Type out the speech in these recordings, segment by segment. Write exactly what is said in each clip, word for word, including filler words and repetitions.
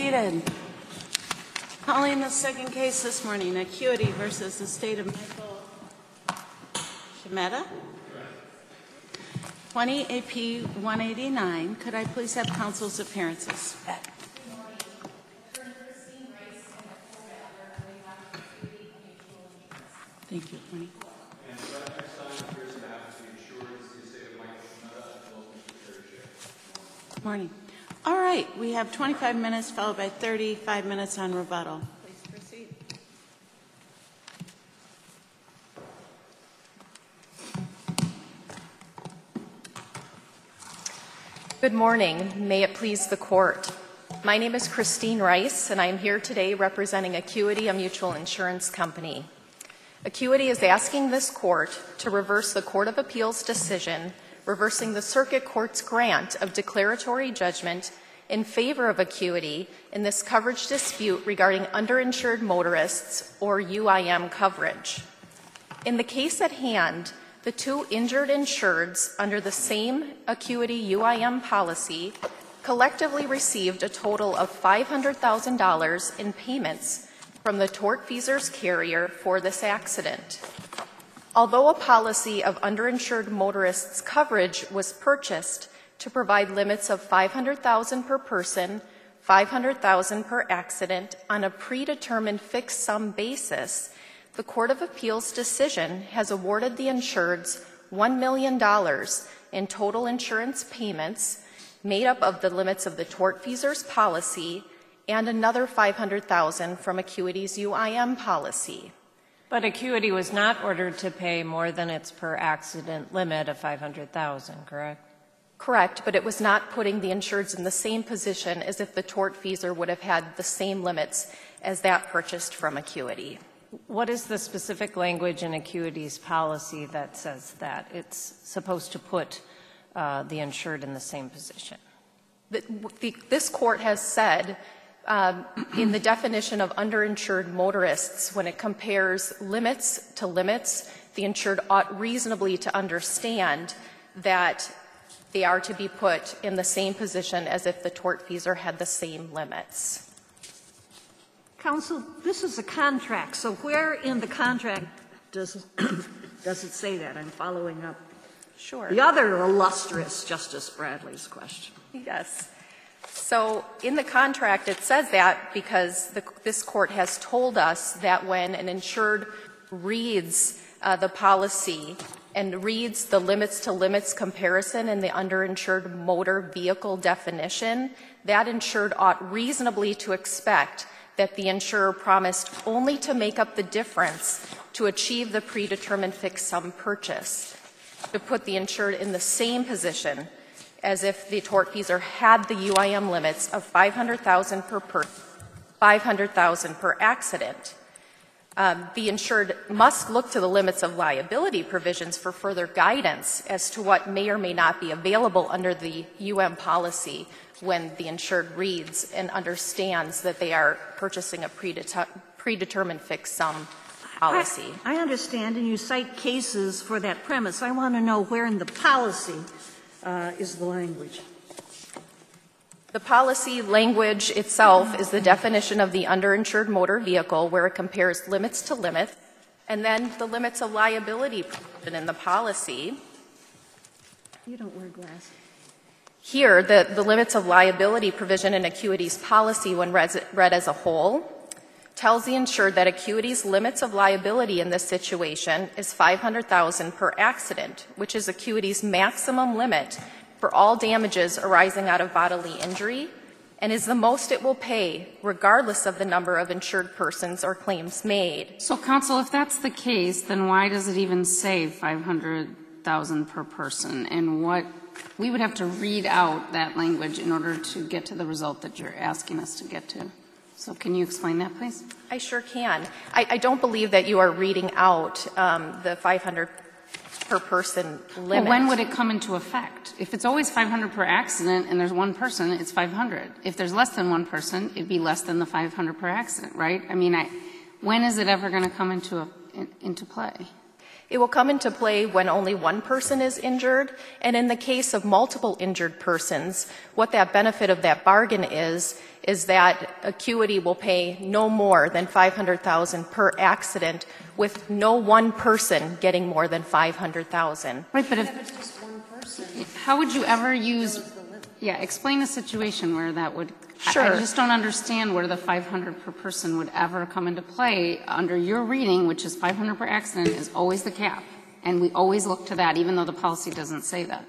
seated. Calling the second case this morning, Acuity versus the State of Michael Shemetta. twenty A P one eighty-nine. Could I please have counsel's appearances? Thank you, Tony. And Brett Eckstein appears to have the insurance in the State of Michael Shemetta as well as Mister Terry Shea. Morning. All right, we have twenty-five minutes followed by thirty-five minutes on rebuttal. Please proceed. Good morning. May it please the court. My name is Christine Rice, and I am here today representing Acuity, a mutual insurance company. Acuity is asking this court to reverse the Court of Appeals decision reversing the Circuit Court's grant of declaratory judgment in favor of Acuity in this coverage dispute regarding underinsured motorists, or U I M coverage. In the case at hand, the two injured insureds under the same Acuity U I M policy collectively received a total of five hundred thousand dollars in payments from the tortfeasor's carrier for this accident. Although a policy of underinsured motorists coverage was purchased to provide limits of five hundred thousand dollars per person, five hundred thousand dollars per accident on a predetermined fixed sum basis, the Court of Appeals decision has awarded the insureds one million dollars in total insurance payments made up of the limits of the tortfeasor's policy and another five hundred thousand dollars from Acuity's U I M policy. But Acuity was not ordered to pay more than its per accident limit of five hundred thousand dollars, correct? Correct, but it was not putting the insureds in the same position as if the tortfeasor would have had the same limits as that purchased from Acuity. What is the specific language in Acuity's policy that says that it's supposed to put uh, the insured in the same position? The, the, this court has said um, in the definition of underinsured motorists, when it compares limits to limits, the insured ought reasonably to understand that they are to be put in the same position as if the tortfeasor had the same limits. Counsel, this is a contract, so where in the contract does, does it say that? I'm following up. Sure. The other illustrious Justice Bradley's question. Yes. So in the contract, it says that because the, this court has told us that when an insured reads uh, the policy and reads the limits to limits comparison in the underinsured motor vehicle definition, that insured ought reasonably to expect that the insurer promised only to make up the difference to achieve the predetermined fixed sum purchase, to put the insured in the same position as if the tortfeasor had the U I M limits of five hundred thousand dollars per person, five hundred thousand dollars per accident. Um, the insured must look to the limits of liability provisions for further guidance as to what may or may not be available under the U M policy when the insured reads and understands that they are purchasing a predeter- predetermined fixed sum policy. I, I understand, and you cite cases for that premise. I want to know where in the policy uh, is the language. The policy language itself is the definition of the underinsured motor vehicle, where it compares limits to limits, and then the limits of liability provision in the policy. You don't wear glasses. Here, the, the limits of liability provision in Acuity's policy, when read, read as a whole, tells the insured that Acuity's limits of liability in this situation is five hundred thousand dollars per accident, which is Acuity's maximum limit for all damages arising out of bodily injury, and is the most it will pay regardless of the number of insured persons or claims made. So, counsel, if that's the case, then why does it even say five hundred thousand dollars per person? And what we would have to read out that language in order to get to the result that you're asking us to get to. So can you explain that, please? I sure can. I, I don't believe that you are reading out um, the five hundred per person limit. Well, when would it come into effect? If it's always five hundred per accident and there's one person, it's five hundred. If there's less than one person, it'd be less than the five hundred per accident, right? I mean, I, when is it ever going to come into a, in, into play? It will come into play when only one person is injured, and in the case of multiple injured persons, what that benefit of that bargain is, is that Acuity will pay no more than five hundred thousand dollars per accident, with no one person getting more than five hundred thousand dollars. Right, but if it's just one person, how would you ever use, yeah, explain a situation where that would, Sure. I, I just don't understand where the five hundred per person would ever come into play. Under your reading, which is five hundred per accident, is always the cap. And we always look to that, even though the policy doesn't say that.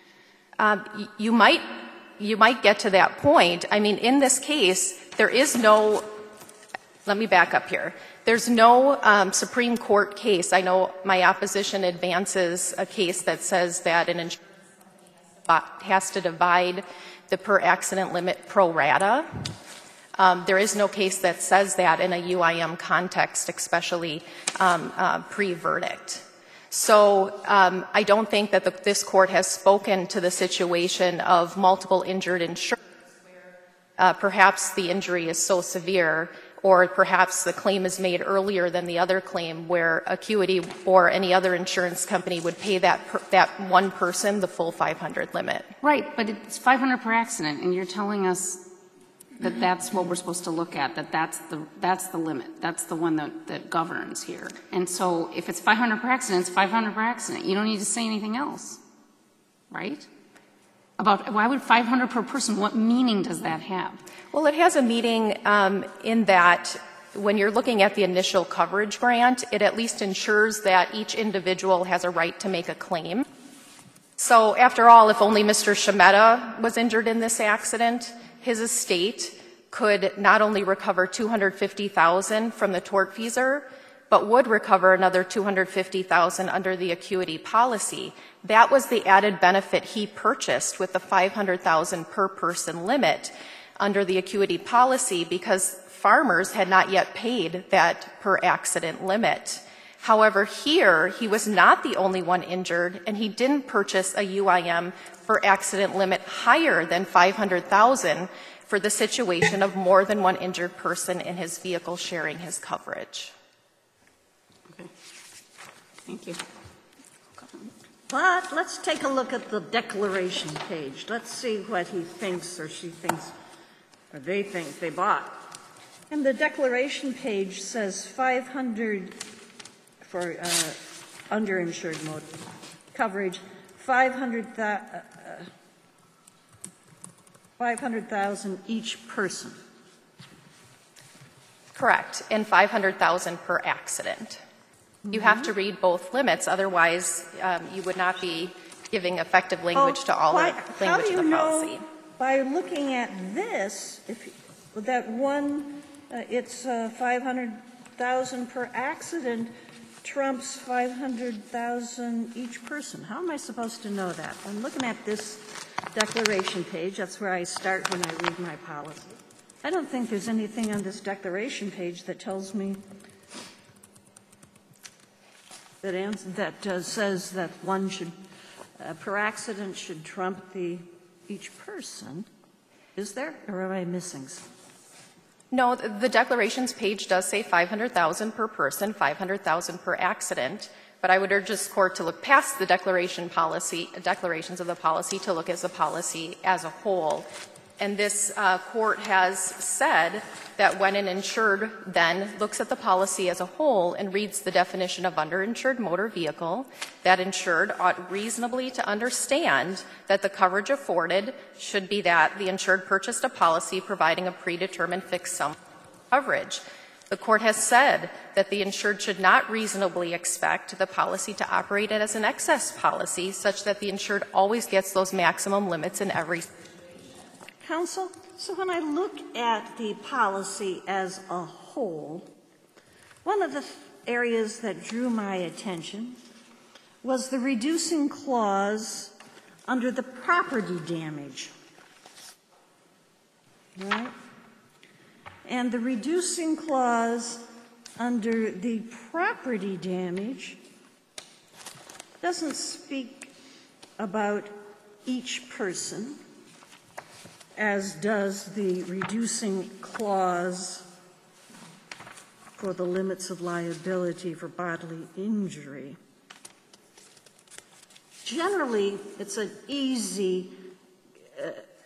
Um, you might, you might get to that point. I mean, in this case, there is no, let me back up here. There's no um, Supreme Court case. I know my opposition advances a case that says that an insurance company has to divide the per accident limit pro rata. Um, there is no case that says that in a U I M context, especially um, uh, pre-verdict. So um, I don't think that the, this court has spoken to the situation of multiple injured insurers where uh, perhaps the injury is so severe, or perhaps the claim is made earlier than the other claim, where Acuity or any other insurance company would pay that per, that one person the full five hundred limit. Right, but it's five hundred per accident, and you're telling us that that's what we're supposed to look at, that that's the, that's the limit. That's the one that, that governs here. And so if it's five hundred per accident, it's five hundred per accident. You don't need to say anything else, right? About why would five hundred per person, what meaning does that have? Well, it has a meaning um, in that when you're looking at the initial coverage grant, it at least ensures that each individual has a right to make a claim. So after all, if only Mister Shemetta was injured in this accident, his estate could not only recover two hundred fifty thousand dollars from the tortfeasor, but would recover another two hundred fifty thousand dollars under the Acuity policy. That was the added benefit he purchased with the five hundred thousand dollars per person limit under the Acuity policy, because farmers had not yet paid that per accident limit. However, here, he was not the only one injured, and he didn't purchase a U I M per accident limit higher than five hundred thousand dollars for the situation of more than one injured person in his vehicle sharing his coverage. Okay. Thank you. But let's take a look at the declaration page. Let's see what he thinks or she thinks or they think they bought. And the declaration page says five hundred for uh, underinsured motor coverage, five hundred thousand each person. Correct, and five hundred thousand dollars per accident. You mm-hmm. have to read both limits, otherwise um, you would not be giving effective language oh, to all why, the language of the policy. Know, by looking at this, if that one, uh, it's uh, five hundred thousand per accident trumps five hundred thousand each person. How am I supposed to know that? I'm looking at this declaration page. That's where I start when I read my policy. I don't think there's anything on this declaration page that tells me that ans that uh, says that one should uh, per accident should trump the each person. Is there, or am I missing something? No, the declarations page does say five hundred thousand per person, five hundred thousand per accident, but I would urge this court to look past the declaration policy, declarations of the policy to look as the policy as a whole. And this uh, court has said that when an insured then looks at the policy as a whole and reads the definition of underinsured motor vehicle, that insured ought reasonably to understand that the coverage afforded should be that the insured purchased a policy providing a predetermined fixed sum coverage. The court has said that the insured should not reasonably expect the policy to operate as an excess policy such that the insured always gets those maximum limits in every Counsel, so when I look at the policy as a whole, one of the areas that drew my attention was the reducing clause under the property damage. Right? And the reducing clause under the property damage doesn't speak about each person, as does the reducing clause for the limits of liability for bodily injury. generally, it's an easy uh,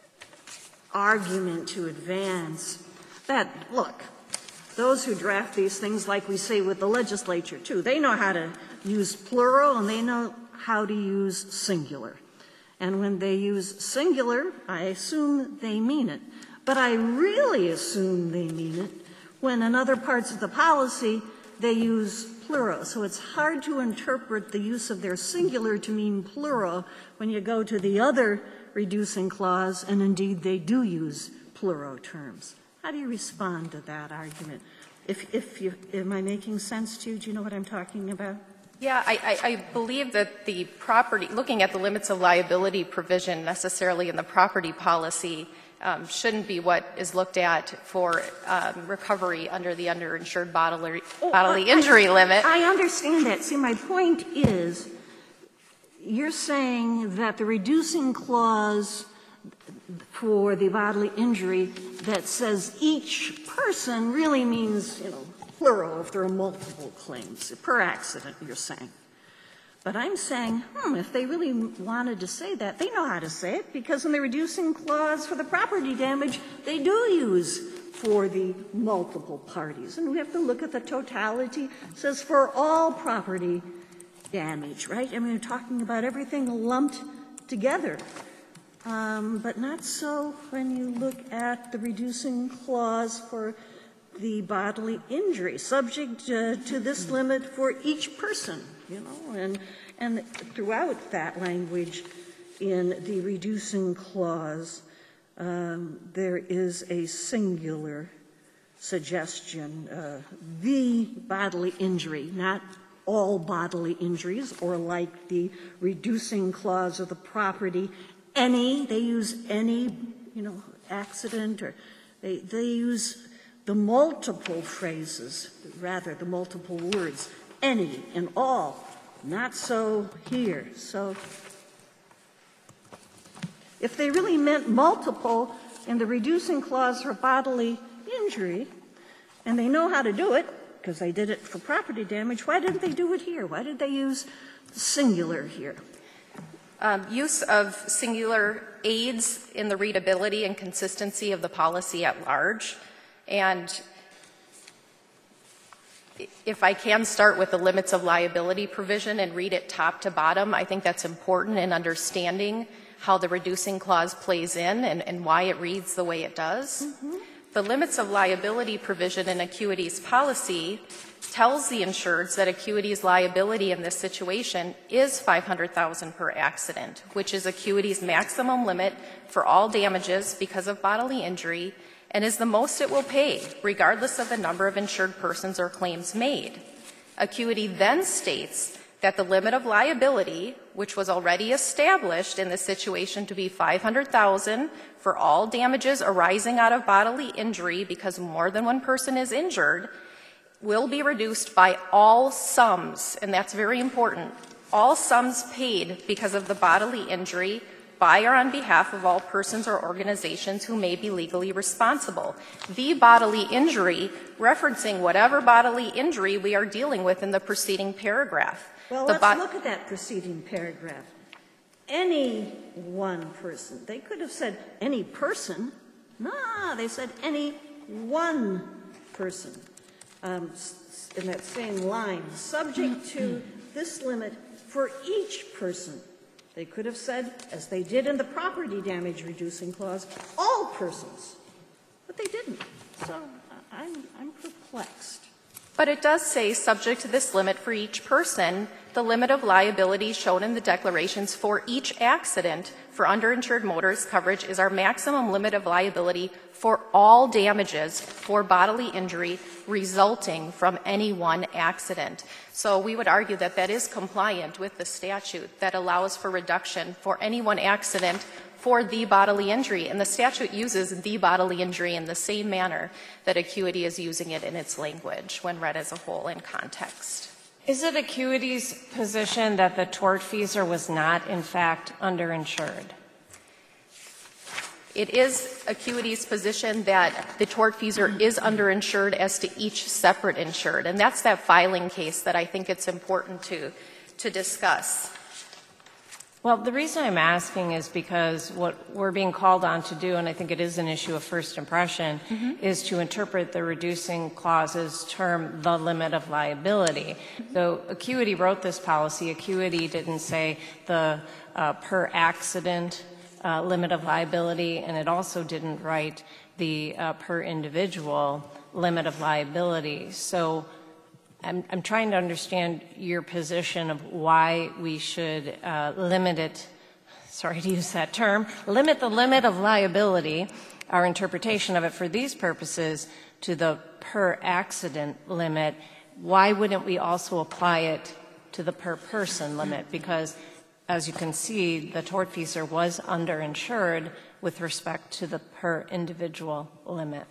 argument to advance that, look, those who draft these things, like we say with the legislature too, they know how to use plural and they know how to use singular. And when they use singular, I assume they mean it. But I really assume they mean it when in other parts of the policy they use plural. So it's hard to interpret the use of their singular to mean plural when you go to the other reducing clause, and indeed they do use plural terms. How do you respond to that argument? If, if you, am I making sense to you? Do you know what I'm talking about? Yeah, I, I, I believe that the property, looking at the limits of liability provision necessarily in the property policy, um, shouldn't be what is looked at for um, recovery under the underinsured bodily, Oh, bodily I, injury I, limit. I understand that. See, my point is, you're saying that the reducing clause for the bodily injury that says each person really means, you know, plural if there are multiple claims, per accident, you're saying. But I'm saying, hmm, if they really wanted to say that, they know how to say it, because in the reducing clause for the property damage, they do use for the multiple parties. And we have to look at the totality. It says for all property damage, right? I mean, we're talking about everything lumped together. Um, but not so when you look at the reducing clause for the bodily injury, subject uh, to this limit for each person, you know, and, and throughout that language in the reducing clause, um, there is a singular suggestion, uh, the bodily injury, not all bodily injuries, or like the reducing clause of the property, any, they use any, you know, accident, or they, they use the multiple phrases, rather the multiple words, any and all, not so here. So if they really meant multiple in the reducing clause for bodily injury, and they know how to do it, because they did it for property damage, why didn't they do it here? Why did they use singular here? Um, use of singular aids in the readability and consistency of the policy at large. And if I can start with the limits of liability provision and read it top to bottom, I think that's important in understanding how the reducing clause plays in and, and why it reads the way it does. Mm-hmm. The limits of liability provision in Acuity's policy tells the insureds that Acuity's liability in this situation is five hundred thousand dollars per accident, which is Acuity's maximum limit for all damages because of bodily injury, and is the most it will pay, regardless of the number of insured persons or claims made. Acuity then states that the limit of liability, which was already established in this situation to be five hundred thousand dollars for all damages arising out of bodily injury because more than one person is injured, will be reduced by all sums, and that's very important, all sums paid because of the bodily injury by or on behalf of all persons or organizations who may be legally responsible. The bodily injury referencing whatever bodily injury we are dealing with in the preceding paragraph. Well, the let's bo- look at that preceding paragraph. Any one person. They could have said any person. No, they said any one person. Um, in that same line, subject to this limit for each person. They could have said, as they did in the property damage reducing clause, all persons. But they didn't. So I'm, I'm perplexed. But it does say, subject to this limit for each person, the limit of liability shown in the declarations for each accident for underinsured motorist coverage is our maximum limit of liability for all damages for bodily injury resulting from any one accident. So we would argue that that is compliant with the statute that allows for reduction for any one accident for the bodily injury. And the statute uses the bodily injury in the same manner that Acuity is using it in its language when read as a whole in context. Is it Acuity's position that the tortfeasor was not, in fact, underinsured? It is Acuity's position that the tortfeasor is underinsured as to each separate insured, and that's that filing case that I think it's important to, to discuss. Well, the reason I'm asking is because what we're being called on to do, and I think it is an issue of first impression, mm-hmm. is to interpret the reducing clause's term, the limit of liability. So Acuity wrote this policy. Acuity didn't say the uh, per accident uh, limit of liability, and it also didn't write the uh, per individual limit of liability. So I'm, I'm trying to understand your position of why we should uh, limit it, sorry to use that term, limit the limit of liability, our interpretation of it for these purposes, to the per accident limit. Why wouldn't we also apply it to the per person limit? Because, as you can see, the tortfeasor was underinsured with respect to the per individual limit.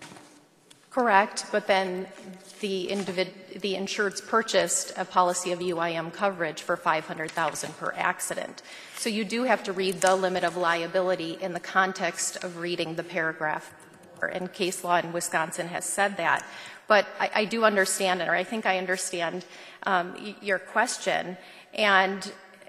Correct, but then the, individ- the insureds purchased a policy of U I M coverage for five hundred thousand dollars per accident. So you do have to read the limit of liability in the context of reading the paragraph, and case law in Wisconsin has said that. But I, I do understand, or I think I understand um, y- your question, and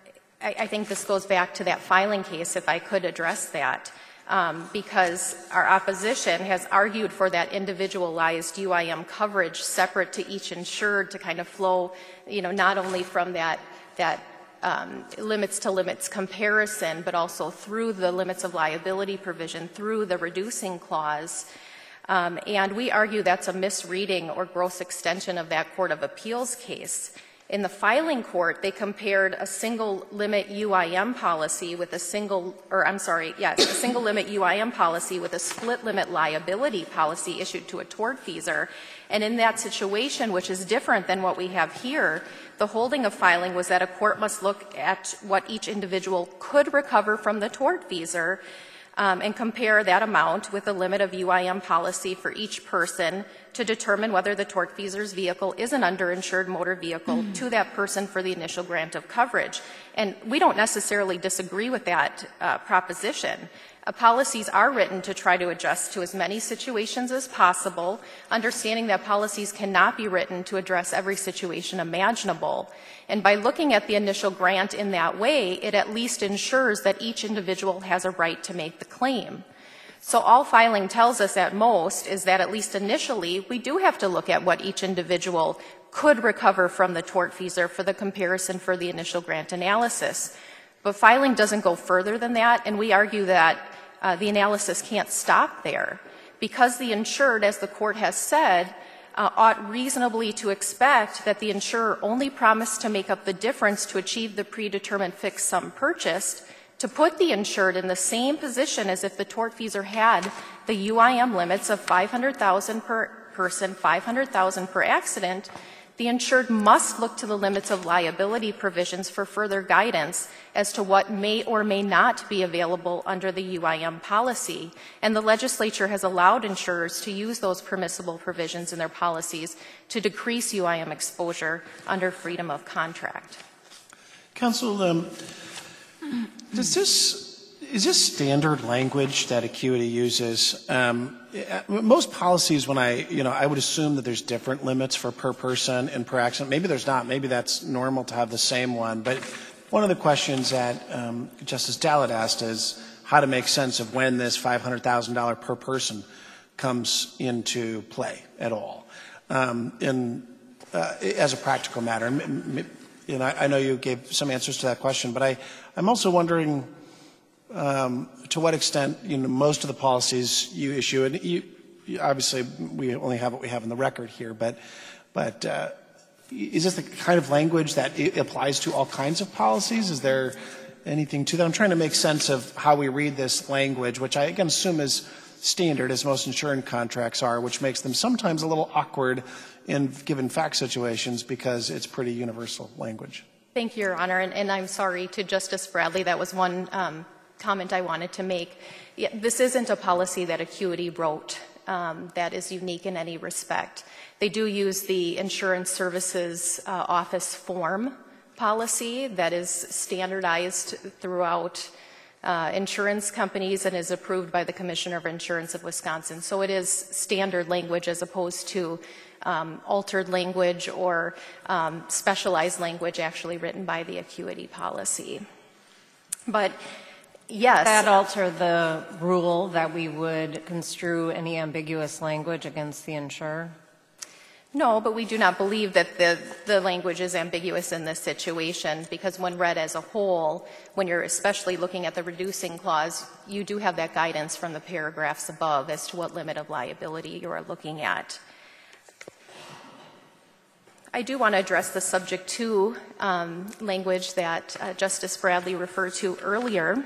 I, I think this goes back to that filing case, if I could address that. Um, because our opposition has argued for that individualized U I M coverage separate to each insured to kind of flow, you know, not only from that, that um, limits to limits comparison, but also through the limits of liability provision, through the reducing clause. Um, and we argue that's a misreading or gross extension of that Court of Appeals case. In the filing court, they compared a single limit U I M policy with a single, or I'm sorry, yes, a single limit U I M policy with a split limit liability policy issued to a tortfeasor. And in that situation, which is different than what we have here, the holding of filing was that a court must look at what each individual could recover from the tortfeasor um, and compare that amount with the limit of U I M policy for each person to determine whether the tortfeasor's vehicle is an underinsured motor vehicle mm. to that person for the initial grant of coverage. And we don't necessarily disagree with that uh, proposition. Uh, policies are written to try to adjust to as many situations as possible, understanding that policies cannot be written to address every situation imaginable. And by looking at the initial grant in that way, it at least ensures that each individual has a right to make the claim. So all filing tells us at most is that at least initially, we do have to look at what each individual could recover from the tortfeasor for the comparison for the initial grant analysis. But filing doesn't go further than that, and we argue that uh, the analysis can't stop there. Because the insured, as the court has said, uh, ought reasonably to expect that the insurer only promised to make up the difference to achieve the predetermined fixed sum purchased, to put the insured in the same position as if the tortfeasor had the U I M limits of five hundred thousand dollars per person, five hundred thousand dollars per accident, the insured must look to the limits of liability provisions for further guidance as to what may or may not be available under the U I M policy. And the legislature has allowed insurers to use those permissible provisions in their policies to decrease U I M exposure under freedom of contract. Counsel, um, does this, is this standard language that Acuity uses? Um, most policies, when I, you know, I would assume that there's different limits for per person and per accident. Maybe there's not. Maybe that's normal to have the same one. But one of the questions that um, Justice Dallett asked is how to make sense of when this five hundred thousand dollars per person comes into play at all, um, in, uh, as a practical matter. And, you know, I know you gave some answers to that question, but I, I'm also wondering um, to what extent, you know, most of the policies you issue, and you, you, obviously we only have what we have in the record here, but, but uh, is this the kind of language that it applies to all kinds of policies? Is there anything to that? I'm trying to make sense of how we read this language, which I again assume is standard, as most insurance contracts are, which makes them sometimes a little awkward in given fact situations because it's pretty universal language. Thank you, Your Honor, and, and I'm sorry to Justice Bradley. That was one um, comment I wanted to make. Yeah, this isn't a policy that Acuity wrote um, that is unique in any respect. They do use the Insurance Services uh, Office form policy that is standardized throughout uh, insurance companies and is approved by the Commissioner of Insurance of Wisconsin. So it is standard language as opposed to um, altered language or um, specialized language actually written by the Acuity policy. But yes. That alter the rule that we would construe any ambiguous language against the insurer? No, but we do not believe that the, the language is ambiguous in this situation, because when read as a whole, when you're especially looking at the reducing clause, you do have that guidance from the paragraphs above as to what limit of liability you are looking at. I do want to address the subject to um, language that uh, Justice Bradley referred to earlier.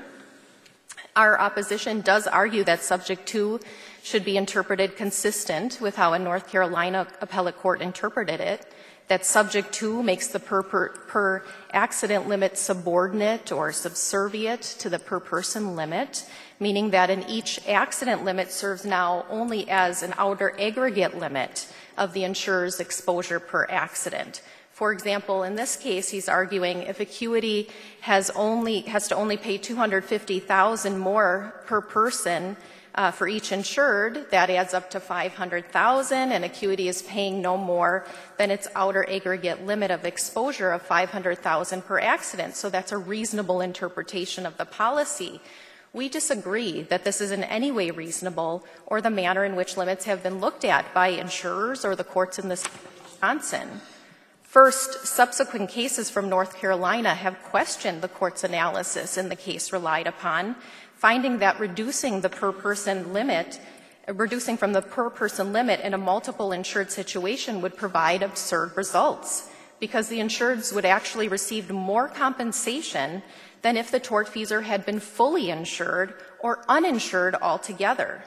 Our opposition does argue that subject to should be interpreted consistent with how a North Carolina appellate court interpreted it, that subject to makes the per, per, per accident limit subordinate or subservient to the per person limit, meaning that in each accident limit serves now only as an outer aggregate limit of the insurer's exposure per accident. For example, in this case, he's arguing if Acuity has only has to only pay two hundred fifty thousand dollars more per person uh, for each insured, that adds up to five hundred thousand dollars, and Acuity is paying no more than its outer aggregate limit of exposure of five hundred thousand dollars per accident. So that's a reasonable interpretation of the policy. We disagree that this is in any way reasonable or the manner in which limits have been looked at by insurers or the courts in the state of Wisconsin. First, subsequent cases from North Carolina have questioned the court's analysis in the case relied upon, finding that reducing the per-person limit, reducing from the per-person limit in a multiple insured situation would provide absurd results, because the insureds would actually receive more compensation than if the tortfeasor had been fully insured or uninsured altogether.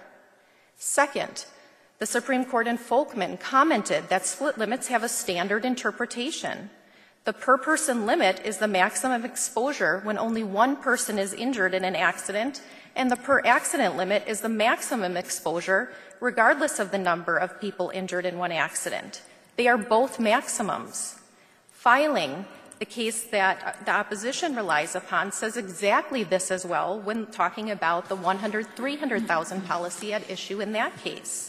Second, the Supreme Court in Folkman commented that split limits have a standard interpretation. The per-person limit is the maximum exposure when only one person is injured in an accident, and the per-accident limit is the maximum exposure regardless of the number of people injured in one accident. They are both maximums. Filing, the case that the opposition relies upon, says exactly this as well when talking about the one hundred, three hundred thousand policy at issue in that case.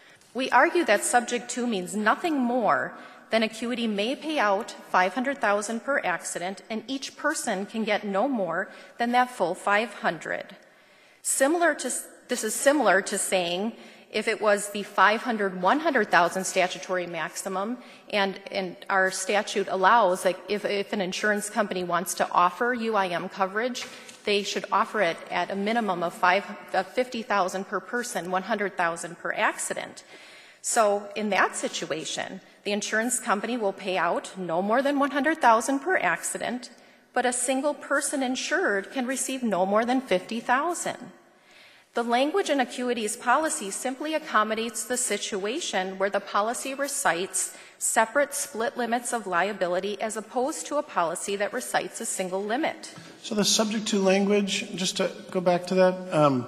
We argue that subject to means nothing more than Acuity may pay out five hundred thousand dollars per accident, and each person can get no more than that full five hundred. Similar to, this is similar to saying if it was the five hundred, one hundred thousand statutory maximum, and, and our statute allows, like if, if an insurance company wants to offer U I M coverage, they should offer it at a minimum of fifty thousand dollars per person, one hundred thousand dollars per accident. So in that situation, the insurance company will pay out no more than one hundred thousand dollars per accident, but a single person insured can receive no more than fifty thousand dollars. The language in Acuity's policy simply accommodates the situation where the policy recites separate split limits of liability as opposed to a policy that recites a single limit. So the subject to language, just to go back to that, um,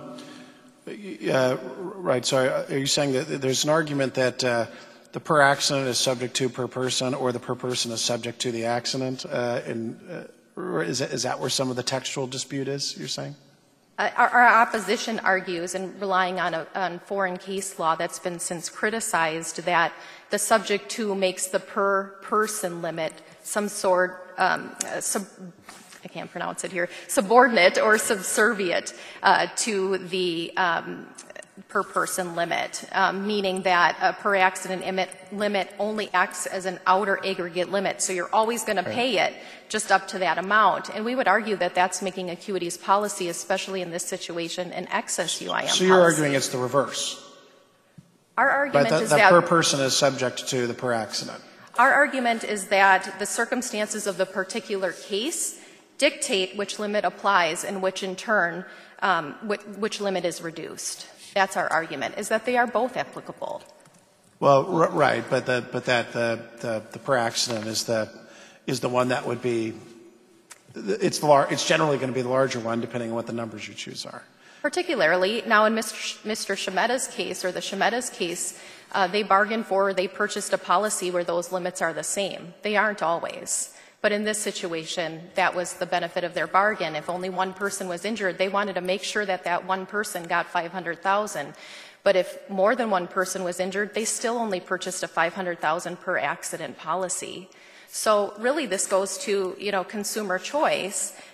uh, right, sorry, are you saying that there's an argument that uh, the per accident is subject to per person, or the per person is subject to the accident? Uh, and, uh, is, that, is that where some of the textual dispute is, you're saying? Uh, our, our opposition argues, and relying on, a, on foreign case law that's been since criticized, that the subject to makes the per person limit some sort, um, uh, sub, I can't pronounce it here, subordinate or subservient uh, to the um, per person limit, um, meaning that a per accident limit, limit only acts as an outer aggregate limit. So you're always going to pay it just up to that amount. And we would argue that that's making Acuity's policy, especially in this situation, an excess U I M So you're policy. arguing it's the reverse? Our argument Right, that, is that that per person is subject to the per accident. Our argument is that the circumstances of the particular case dictate which limit applies and which in turn, um, which, which limit is reduced. That's our argument, is that they are both applicable. Well, r- right, but the, but that the, the, the per accident is the is the one that would be it's the lar- it's generally going to be the larger one depending on what the numbers you choose are. Particularly now in Mister Sh- Mister Shimeta's case or the Shimeta's case, uh, they bargained for, they purchased a policy where those limits are the same. They aren't always. But in this situation, that was the benefit of their bargain. If only one person was injured, they wanted to make sure that that one person got five hundred thousand dollars. But if more than one person was injured, they still only purchased a five hundred thousand dollars per accident policy. So really this goes to, you know, consumer choice,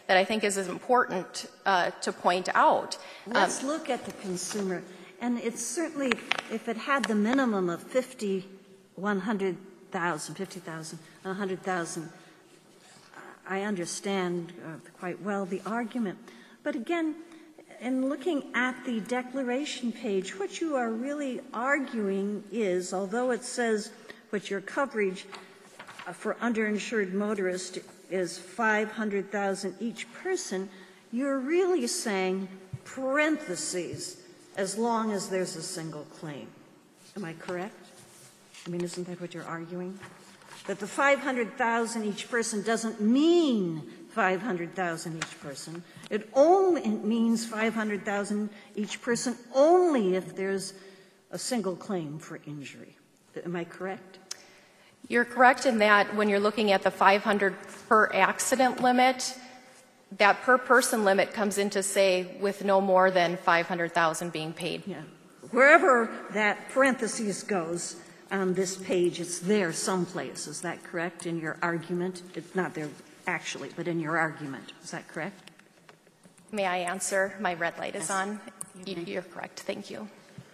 that I think is important uh, to point out. Let's um, look at the consumer. And it's certainly, if it had the minimum of fifty, one hundred thousand, fifty thousand, one hundred thousand, I understand uh, quite well the argument. But again, in looking at the declaration page, what you are really arguing is, although it says what your coverage for underinsured motorists is five hundred thousand each person, you're really saying parentheses, as long as there's a single claim. Am I correct? I mean, isn't that what you're arguing? That the five hundred thousand each person doesn't mean five hundred thousand each person. It only it means five hundred thousand each person only if there's a single claim for injury. Am I correct? You're correct in that when you're looking at the five hundred per accident limit, that per person limit comes into say with no more than five hundred thousand being paid. Yeah. Wherever that parentheses goes on this page, it's there someplace. Is that correct in your argument? It's not there actually, but in your argument. Is that correct? May I answer? My red light is Yes. on. You, you're correct. Thank you.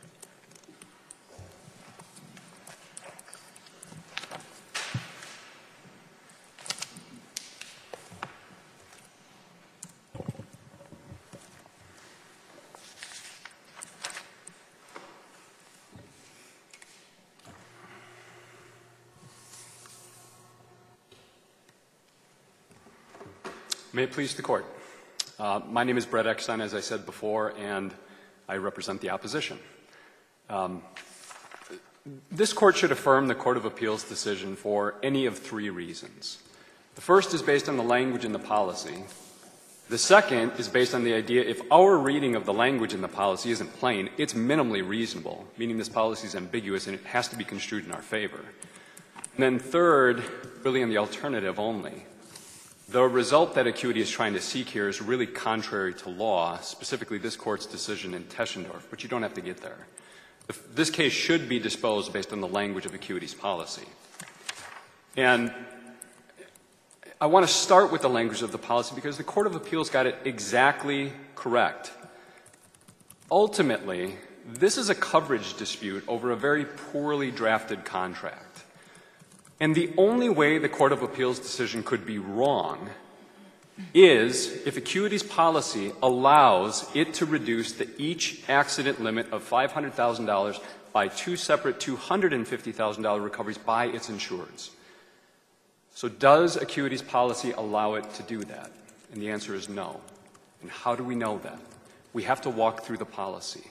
May it please the Court. Uh, my name is Brett Eckstein, as I said before, and I represent the opposition. Um, this Court should affirm the Court of Appeals decision for any of three reasons. The first is based on the language in the policy. The second is based on the idea if our reading of the language in the policy isn't plain, it's minimally reasonable, meaning this policy is ambiguous and it has to be construed in our favor. And then third, really on the alternative only. The result that Acuity is trying to seek here is really contrary to law, specifically this Court's decision in Teschendorf, but you don't have to get there. This case should be disposed based on the language of Acuity's policy. And I want to start with the language of the policy because the Court of Appeals got it exactly correct. Ultimately, this is a coverage dispute over a very poorly drafted contract. And the only way the Court of Appeals decision could be wrong is if Acuity's policy allows it to reduce the each accident limit of five hundred thousand dollars by two separate two hundred fifty thousand dollars recoveries by its insureds. So does Acuity's policy allow it to do that? And the answer is no. And how do we know that? We have to walk through the policy.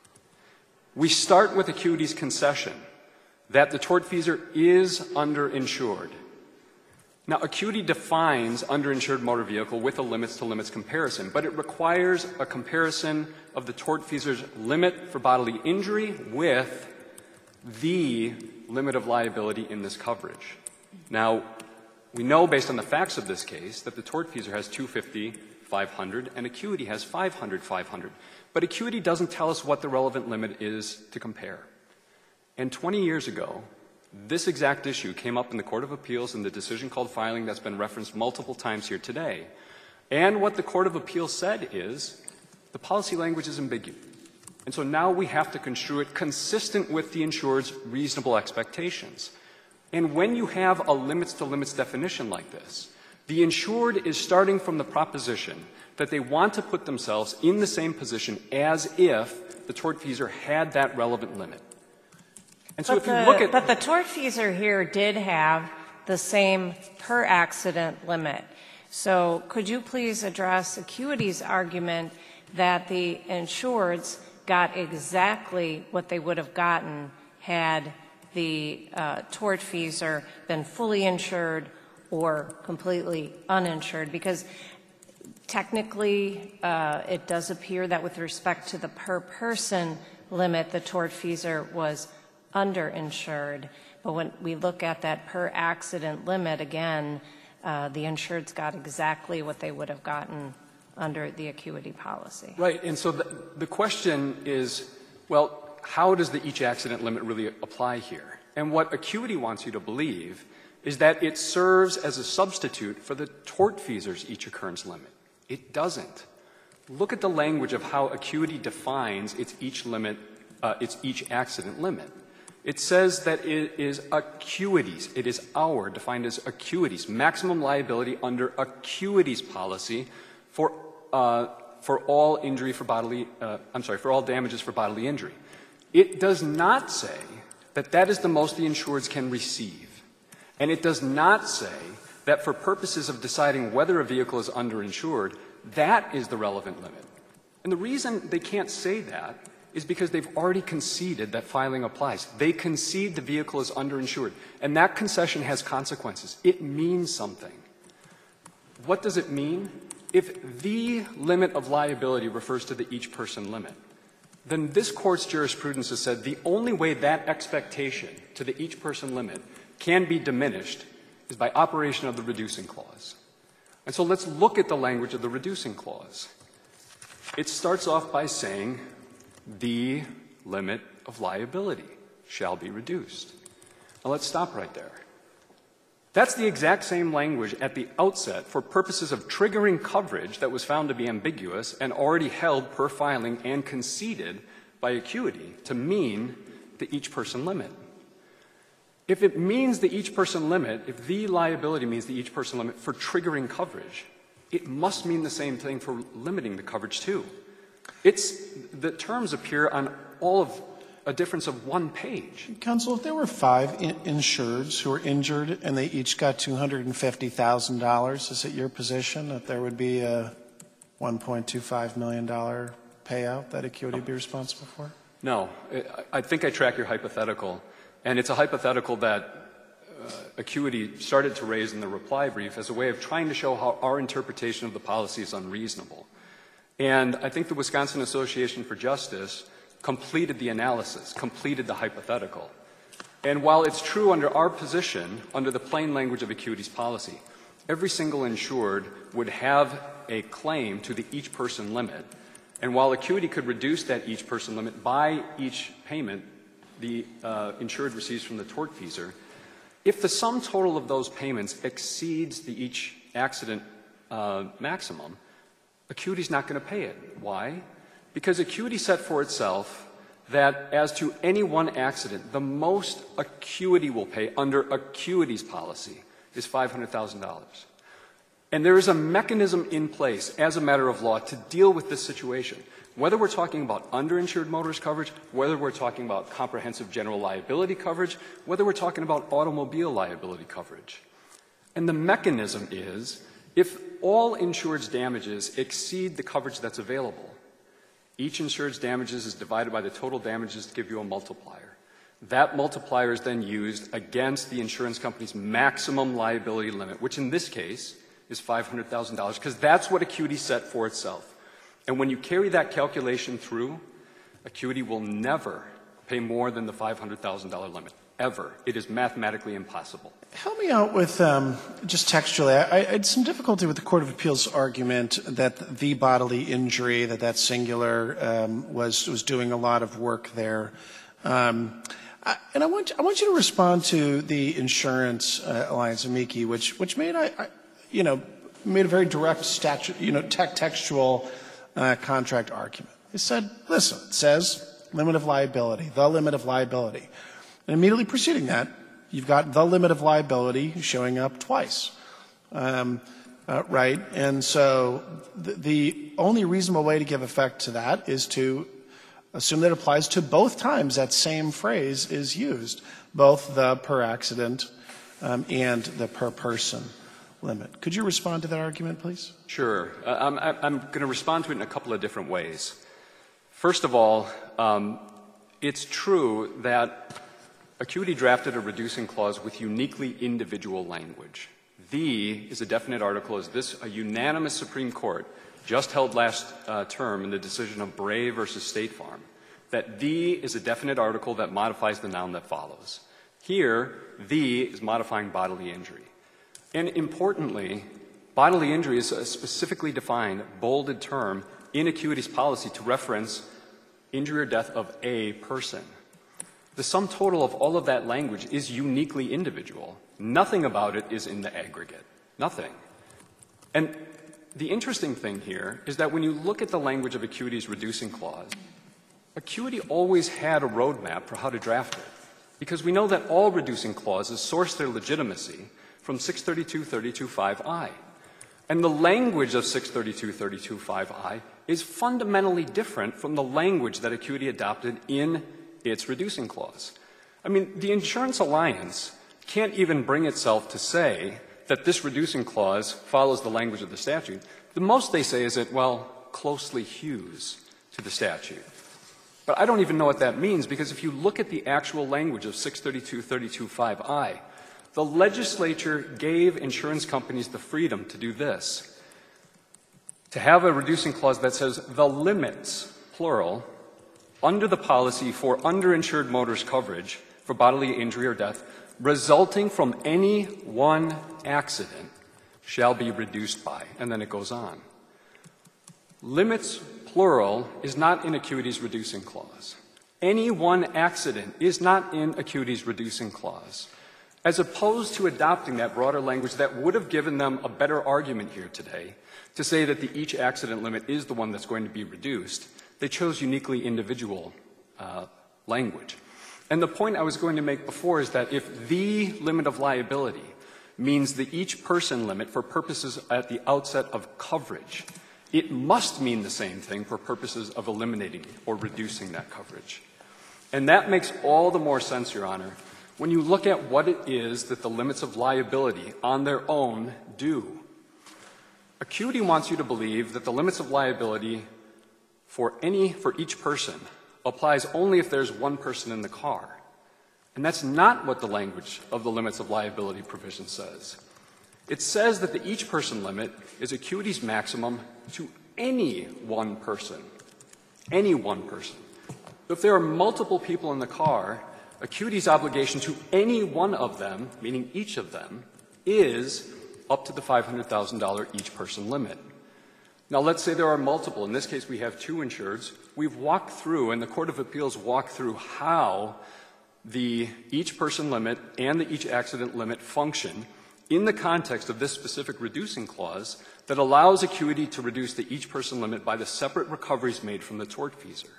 We start with Acuity's concession that the tortfeasor is underinsured. Now, Acuity defines underinsured motor vehicle with a limits-to-limits comparison, but it requires a comparison of the tortfeasor's limit for bodily injury with the limit of liability in this coverage. Now, we know based on the facts of this case that the tortfeasor has two fifty, five hundred, and Acuity has five hundred, five hundred. But Acuity doesn't tell us what the relevant limit is to compare. And twenty years ago, this exact issue came up in the Court of Appeals in the decision called filing that's been referenced multiple times here today. And what the Court of Appeals said is the policy language is ambiguous. And so now we have to construe it consistent with the insured's reasonable expectations. And when you have a limits-to-limits definition like this, the insured is starting from the proposition that they want to put themselves in the same position as if the tortfeasor had that relevant limit. And so but if you the, look at but the tortfeasor here did have the same per accident limit. So could you please address Acuity's argument that the insureds got exactly what they would have gotten had the uh, tortfeasor been fully insured or completely uninsured? Because technically, uh, it does appear that with respect to the per person limit, the tortfeasor was underinsured. But when we look at that per accident limit, again, uh, the insureds got exactly what they would have gotten under the Acuity policy. Right. And so the, the question is, well, how does the each accident limit really apply here? And what Acuity wants you to believe is that it serves as a substitute for the tortfeasor's each occurrence limit. It doesn't. Look at the language of how Acuity defines its each limit, uh, its each accident limit. It says that it is Acuity's, it is our, defined as Acuity's, maximum liability under Acuity's policy for, uh, for all injury for bodily, uh, I'm sorry, for all damages for bodily injury. It does not say that that is the most the insureds can receive. And it does not say that for purposes of deciding whether a vehicle is underinsured, that is the relevant limit. And the reason they can't say that is because they've already conceded that filing applies. They concede the vehicle is underinsured. And that concession has consequences. It means something. What does it mean? If the limit of liability refers to the each person limit, then this Court's jurisprudence has said the only way that expectation to the each person limit can be diminished is by operation of the reducing clause. And so let's look at the language of the reducing clause. It starts off by saying the limit of liability shall be reduced. Now let's stop right there. That's the exact same language at the outset for purposes of triggering coverage that was found to be ambiguous and already held per filing and conceded by Acuity to mean the each person limit. If it means the each person limit, if the liability means the each person limit for triggering coverage, it must mean the same thing for limiting the coverage too. It's, the terms appear on all of a difference of one page. Counsel, if there were five in- insureds who were injured and they each got two hundred fifty thousand dollars, is it your position that there would be a one point two five million dollars payout that Acuity would be responsible for? No. I, I think I track your hypothetical. And it's a hypothetical that uh, Acuity started to raise in the reply brief as a way of trying to show how our interpretation of the policy is unreasonable. And I think the Wisconsin Association for Justice completed the analysis, completed the hypothetical. And while it's true under our position, under the plain language of Acuity's policy, every single insured would have a claim to the each person limit. And while Acuity could reduce that each person limit by each payment the uh, insured receives from the tortfeasor, if the sum total of those payments exceeds the each accident uh, maximum, Acuity's not going to pay it. Why? Because Acuity set for itself that as to any one accident, the most Acuity will pay under Acuity's policy is five hundred thousand dollars. And there is a mechanism in place as a matter of law to deal with this situation. Whether we're talking about underinsured motorist coverage, whether we're talking about comprehensive general liability coverage, whether we're talking about automobile liability coverage. And the mechanism is, if all insured's damages exceed the coverage that's available, each insured's damages is divided by the total damages to give you a multiplier. That multiplier is then used against the insurance company's maximum liability limit, which in this case is five hundred thousand dollars, because that's what Acuity set for itself. And when you carry that calculation through, Acuity will never pay more than the five hundred thousand dollars limit, ever. It is mathematically impossible. Help me out with um, just textually. I, I had some difficulty with the Court of Appeals argument that the bodily injury, that that singular um, was was doing a lot of work there. Um, I, and I want I want you to respond to the Insurance uh, Alliance amici, which which made I, I you know made a very direct statute, you know, tech textual uh, contract argument. It said, listen, it says limit of liability, the limit of liability. And immediately preceding that, you've got the limit of liability showing up twice, um, uh, right? And so the, the only reasonable way to give effect to that is to assume that it applies to both times that same phrase is used, both the per accident um, and the per person limit. Could you respond to that argument, please? Sure. Uh, I'm, I'm going to respond to it in a couple of different ways. First of all, um, it's true that Acuity drafted a reducing clause with uniquely individual language. The is a definite article. Is this a unanimous Supreme Court just held last uh, term in the decision of Bray versus State Farm, that the is a definite article that modifies the noun that follows. Here, the is modifying bodily injury. And importantly, bodily injury is a specifically defined, bolded term in Acuity's policy to reference injury or death of a person. The sum total of all of that language is uniquely individual. Nothing about it is in the aggregate. Nothing. And the interesting thing here is that when you look at the language of Acuity's reducing clause, Acuity always had a roadmap for how to draft it, because we know that all reducing clauses source their legitimacy from six thirty-two thirty-two five I. And the language of six thirty-two thirty-two five I is fundamentally different from the language that Acuity adopted in its reducing clause. I mean, the Insurance Alliance can't even bring itself to say that this reducing clause follows the language of the statute. The most they say is that, well, closely hews to the statute. But I don't even know what that means, because if you look at the actual language of six thirty-two thirty-two five I, the legislature gave insurance companies the freedom to do this, to have a reducing clause that says the limits, plural, under the policy for underinsured motorist coverage for bodily injury or death resulting from any one accident shall be reduced by, and then it goes on. Limits, plural, is not in Acuity's reducing clause. Any one accident is not in Acuity's reducing clause. As opposed to adopting that broader language that would have given them a better argument here today to say that the each accident limit is the one that's going to be reduced, they chose uniquely individual uh, language. And the point I was going to make before is that if the limit of liability means the each person limit for purposes at the outset of coverage, it must mean the same thing for purposes of eliminating or reducing that coverage. And that makes all the more sense, Your Honor, when you look at what it is that the limits of liability on their own do. Acuity wants you to believe that the limits of liability for any, for each person, applies only if there's one person in the car. And that's not what the language of the limits of liability provision says. It says that the each person limit is Acuity's maximum to any one person. Any one person. So if there are multiple people in the car, Acuity's obligation to any one of them, meaning each of them, is up to the five hundred thousand dollars each person limit. Now, let's say there are multiple. In this case, we have two insureds. We've walked through, and the Court of Appeals walked through how the each person limit and the each accident limit function in the context of this specific reducing clause that allows Acuity to reduce the each person limit by the separate recoveries made from the tortfeasor.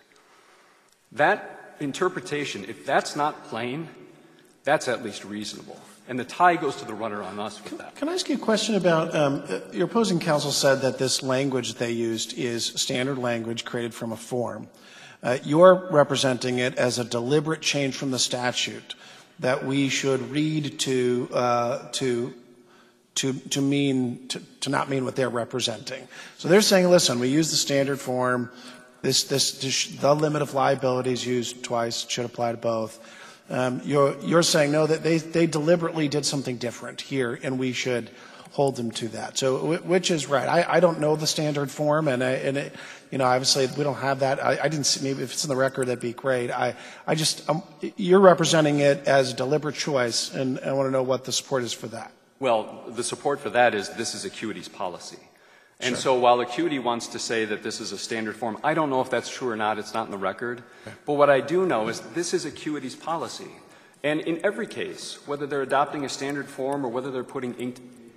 That interpretation, if that's not plain, that's at least reasonable. And the tie goes to the runner on us with that. Can I ask you a question about, um, your opposing counsel said that this language they used is standard language created from a form. Uh, you're representing it as a deliberate change from the statute that we should read to, uh, to, to, to mean, to, to not mean what they're representing. So they're saying, listen, we use the standard form. This, this, this the limit of liability is used twice, should apply to both. Um, you're, you're saying, no, that they, they deliberately did something different here, and we should hold them to that. So, w- which is right? I, I don't know the standard form, and, I, and it, you know, obviously we don't have that. I, I didn't see. Maybe if it's in the record, that'd be great. I, I just, um, you're representing it as a deliberate choice, and I want to know what the support is for that. Well, the support for that is this is Acuity's policy. And Sure. so while Acuity wants to say that this is a standard form, I don't know if that's true or not. It's not in the record. Okay. But what I do know is this is Acuity's policy. And in every case, whether they're adopting a standard form or whether they're putting ink,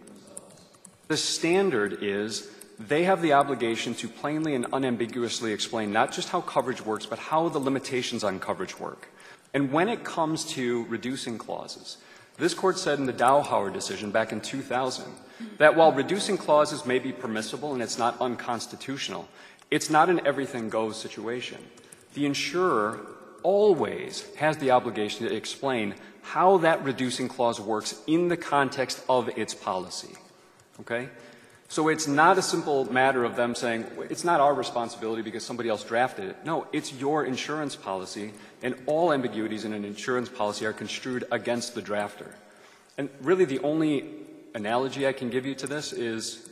the standard is they have the obligation to plainly and unambiguously explain not just how coverage works, but how the limitations on coverage work. And when it comes to reducing clauses, this Court said in the Dowhauer decision back in two thousand that while reducing clauses may be permissible and it's not unconstitutional, it's not an everything goes situation. The insurer always has the obligation to explain how that reducing clause works in the context of its policy. Okay? So it's not a simple matter of them saying, it's not our responsibility because somebody else drafted it. No, it's your insurance policy, and all ambiguities in an insurance policy are construed against the drafter. And really the only analogy I can give you to this is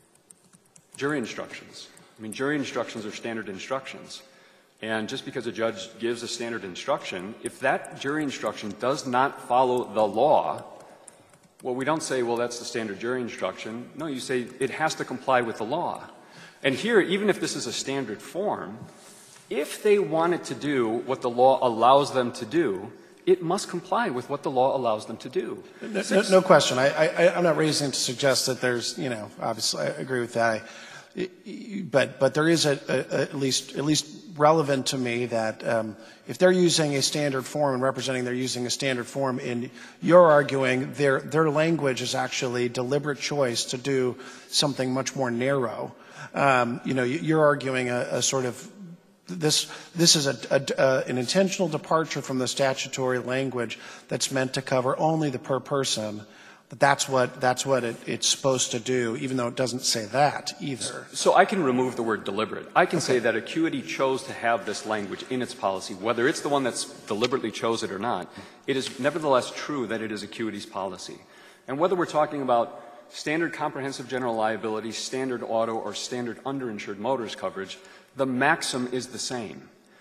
jury instructions. I mean, jury instructions are standard instructions. And just because a judge gives a standard instruction, if that jury instruction does not follow the law, well, we don't say, well, that's the standard jury instruction. No, you say it has to comply with the law. And here, even if this is a standard form, if they wanted to do what the law allows them to do, it must comply with what the law allows them to do. No, no, no question. I, I, I'm not raising to suggest that there's, you know, obviously I agree with that. I, but but there is a, a, at least at least relevant to me that um, if they're using a standard form and representing they're using a standard form, and you're arguing their their language is actually deliberate choice to do something much more narrow. Um, you know, you're arguing a, a sort of This this is a, a, a, an intentional departure from the statutory language that's meant to cover only the per person. But that's what that's what it, it's supposed to do, even though it doesn't say that either. So I can remove the word deliberate. I can okay. say that Acuity chose to have this language in its policy, whether it's the one that's deliberately chose it or not. It is nevertheless true that it is Acuity's policy, and whether we're talking about standard comprehensive general liability, standard auto, or standard underinsured motorist coverage, the maxim is the same.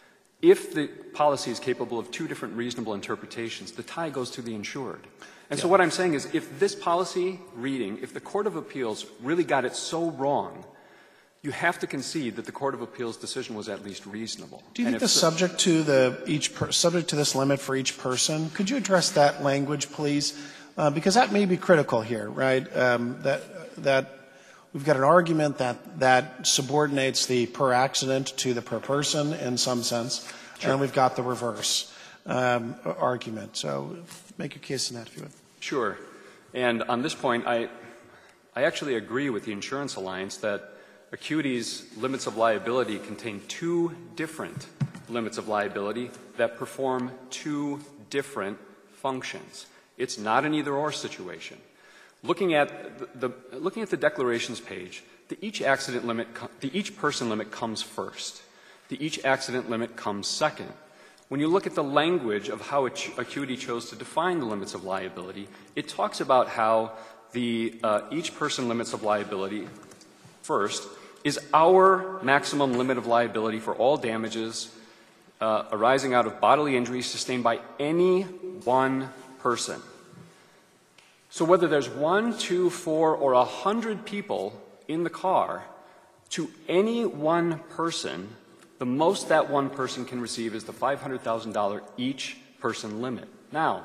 If the policy is capable of two different reasonable interpretations, the tie goes to the insured. And yeah. so what I'm saying is, if this policy reading, if the Court of Appeals really got it so wrong, you have to concede that the Court of Appeals decision was at least reasonable. Do you and think the so, subject to the each per, subject to this limit for each person? Could you address that language, please? Uh, because that may be critical here, right? Um, that that. We've got an argument that, that subordinates the per accident to the per person in some sense, sure. and we've got the reverse um, argument. So make your case in that, if you would. Sure. And on this point, I, I actually agree with the Insurance Alliance that Acuity's limits of liability contain two different limits of liability that perform two different functions. It's not an either-or situation. Looking at the, the looking at the declarations page, the each accident limit, the each person limit comes first. The each accident limit comes second. When you look at the language of how Acuity chose to define the limits of liability, it talks about how the uh, each person limits of liability first is our maximum limit of liability for all damages uh, arising out of bodily injuries sustained by any one person. So whether there's one, two, four, or a hundred people in the car, to any one person, the most that one person can receive is the five hundred thousand dollars each person limit. Now,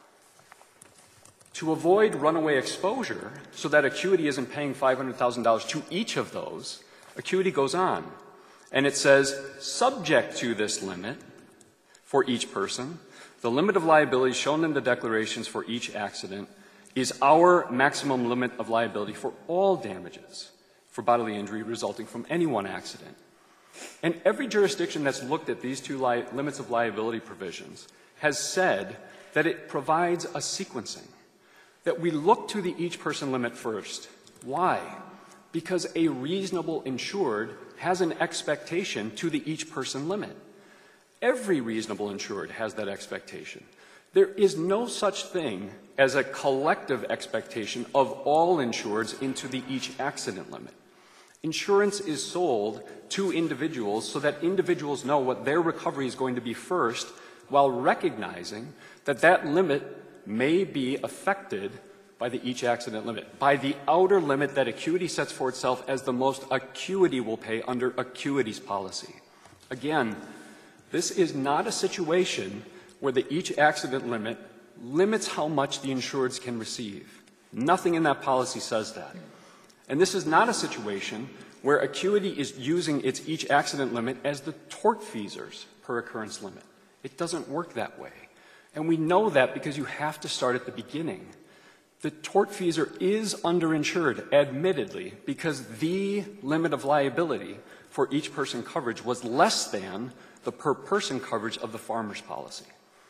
to avoid runaway exposure, so that Acuity isn't paying five hundred thousand dollars to each of those, Acuity goes on, and it says, subject to this limit for each person, the limit of liability shown in the declarations for each accident is our maximum limit of liability for all damages for bodily injury resulting from any one accident. And every jurisdiction that's looked at these two li- limits of liability provisions has said that it provides a sequencing, that we look to the each person limit first. Why? Because a reasonable insured has an expectation to the each person limit. Every reasonable insured has that expectation. There is no such thing as a collective expectation of all insureds into the each accident limit. Insurance is sold to individuals so that individuals know what their recovery is going to be first, while recognizing that that limit may be affected by the each accident limit, by the outer limit that Acuity sets for itself as the most Acuity will pay under Acuity's policy. Again, this is not a situation where the each accident limit limits how much the insureds can receive. Nothing in that policy says that. And this is not a situation where Acuity is using its each accident limit as the tortfeasor's per occurrence limit. It doesn't work that way. And we know that because you have to start at the beginning. The tortfeasor is underinsured, admittedly, because the limit of liability for each person coverage was less than the per person coverage of the farmer's policy.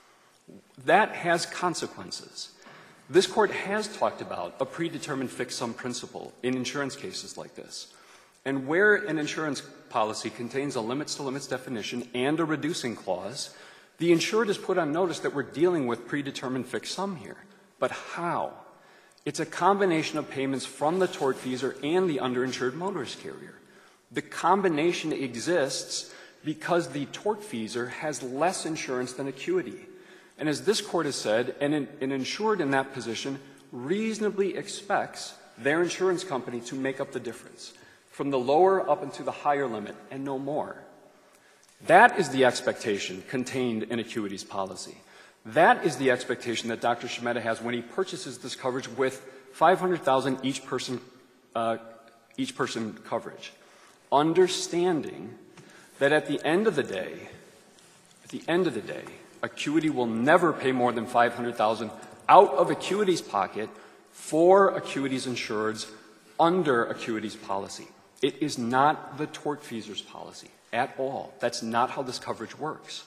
That has consequences. This Court has talked about a predetermined fixed sum principle in insurance cases like this. And where an insurance policy contains a limits-to-limits definition and a reducing clause, the insured is put on notice that we're dealing with predetermined fixed sum here. But how? It's a combination of payments from the tortfeasor and the underinsured motorist carrier. The combination exists because the tortfeasor has less insurance than Acuity. And as this Court has said, an, an insured in that position reasonably expects their insurance company to make up the difference, from the lower up into the higher limit, and no more. That is the expectation contained in Acuity's policy. That is the expectation that Doctor Shimeta has when he purchases this coverage with five hundred thousand dollars each person, uh, each person coverage, understanding that at the end of the day, at the end of the day, Acuity will never pay more than five hundred thousand dollars out of Acuity's pocket for Acuity's insureds under Acuity's policy. It is not the tortfeasor's policy at all. That's not how this coverage works.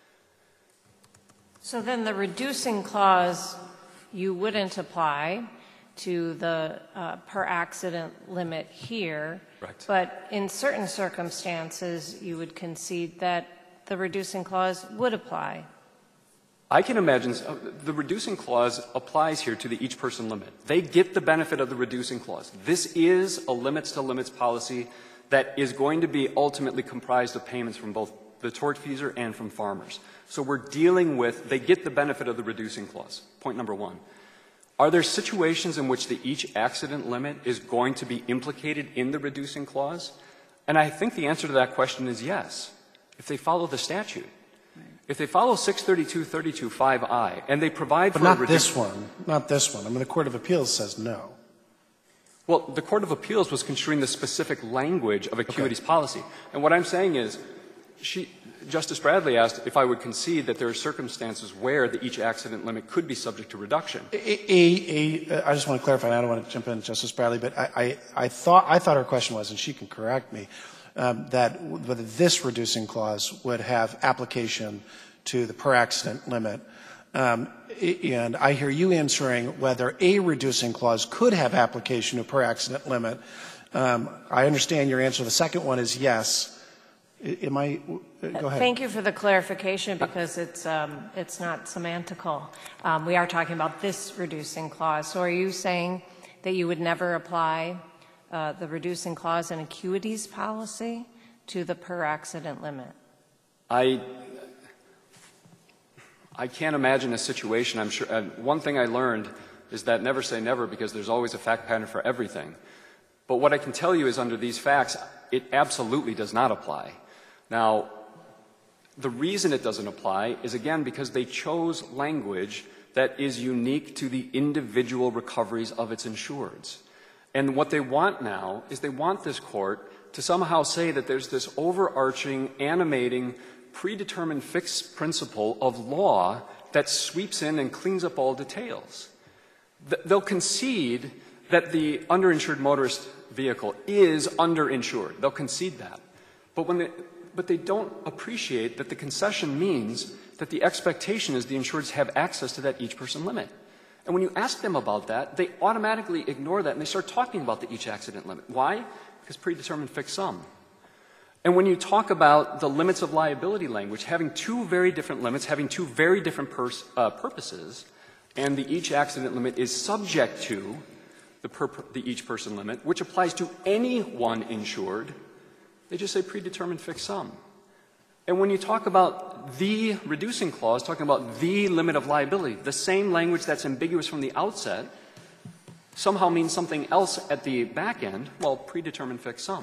So then the reducing clause you wouldn't apply to the uh, per accident limit here. Correct. But in certain circumstances, you would concede that the reducing clause would apply. I can imagine uh, the reducing clause applies here to the each person limit. They get the benefit of the reducing clause. This is a limits to limits policy that is going to be ultimately comprised of payments from both the tortfeasor and from farmers. So we're dealing with, they get the benefit of the reducing clause. Point number one. Are there situations in which the each accident limit is going to be implicated in the reducing clause? And I think the answer to that question is yes, if they follow the statute. If they follow six thirty-two thirty-two five I and they provide But for not a redu- this one, not this one. I mean, the Court of Appeals says no. Well, the Court of Appeals was construing the specific language of Acuity's okay. policy. And what I'm saying is, she, Justice Bradley asked if I would concede that there are circumstances where the each accident limit could be subject to reduction. A, a, a, I just want to clarify, and I don't want to jump in, Justice Bradley, but I, I, I, thought, I thought her question was, and she can correct me, um, that whether this reducing clause would have application to the per accident limit. Um, and I hear you answering whether a reducing clause could have application to a per accident limit. Um, I understand your answer. The second one is yes. Am I? Go ahead. Thank you for the clarification because it's um, it's not semantical. Um, we are talking about this reducing clause. So are you saying that you would never apply uh, the reducing clause in Acuity's policy to the per accident limit? I I can't imagine a situation. I'm sure. Uh, one thing I learned is that never say never because there's always a fact pattern for everything. But what I can tell you is under these facts, it absolutely does not apply. Now, the reason it doesn't apply is, again, because they chose language that is unique to the individual recoveries of its insureds. And what they want now is they want this court to somehow say that there's this overarching, animating, predetermined fixed principle of law that sweeps in and cleans up all details. They'll concede that the underinsured motorist vehicle is underinsured. They'll concede that. But when they, but they don't appreciate that the concession means that the expectation is the insureds have access to that each person limit. And when you ask them about that, they automatically ignore that and they start talking about the each accident limit. Why? Because predetermined fixed sum. And when you talk about the limits of liability language, having two very different limits, having two very different pers- uh, purposes, and the each accident limit is subject to the, per- the each person limit, which applies to any one insured, they just say predetermined fixed sum. And when you talk about the reducing clause, talking about the limit of liability, the same language that's ambiguous from the outset somehow means something else at the back end, well, predetermined fixed sum.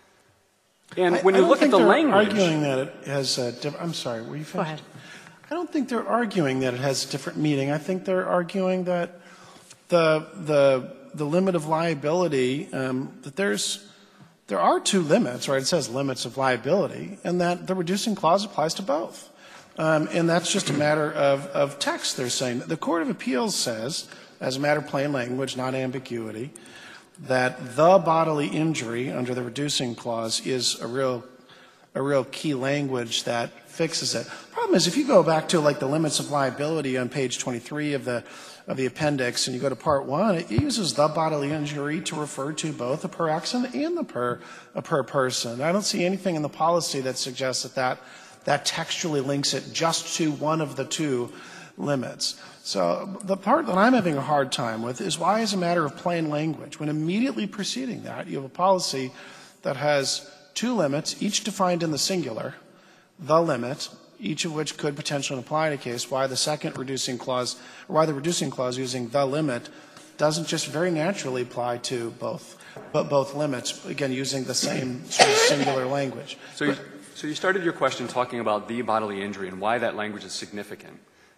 And when I, you I look at the language, arguing that it has a different. I'm sorry. Were you finished? Go ahead. I don't think they're arguing that it has a different meaning. I think they're arguing that the the the limit of liability um, that there's there are two limits, right? It says limits of liability, and that the reducing clause applies to both. Um, and that's just a matter of, of text. They're saying the Court of Appeals says, as a matter of plain language, not ambiguity, that the bodily injury under the reducing clause is a real, a real key language that fixes it. Problem is, if you go back to like the limits of liability on page twenty-three of the of the appendix, and you go to part one, it uses the bodily injury to refer to both the per accident and the per a per person. I don't see anything in the policy that suggests that that, that textually links it just to one of the two limits. So the part that I'm having a hard time with is why, as a matter of plain language, when immediately preceding that, you have a policy that has two limits, each defined in the singular, the limit, each of which could potentially apply in a case, why the second reducing clause, or why the reducing clause using the limit doesn't just very naturally apply to both, but both limits, again, using the same sort of singular language. So you, so you started your question talking about the bodily injury and why that language is significant.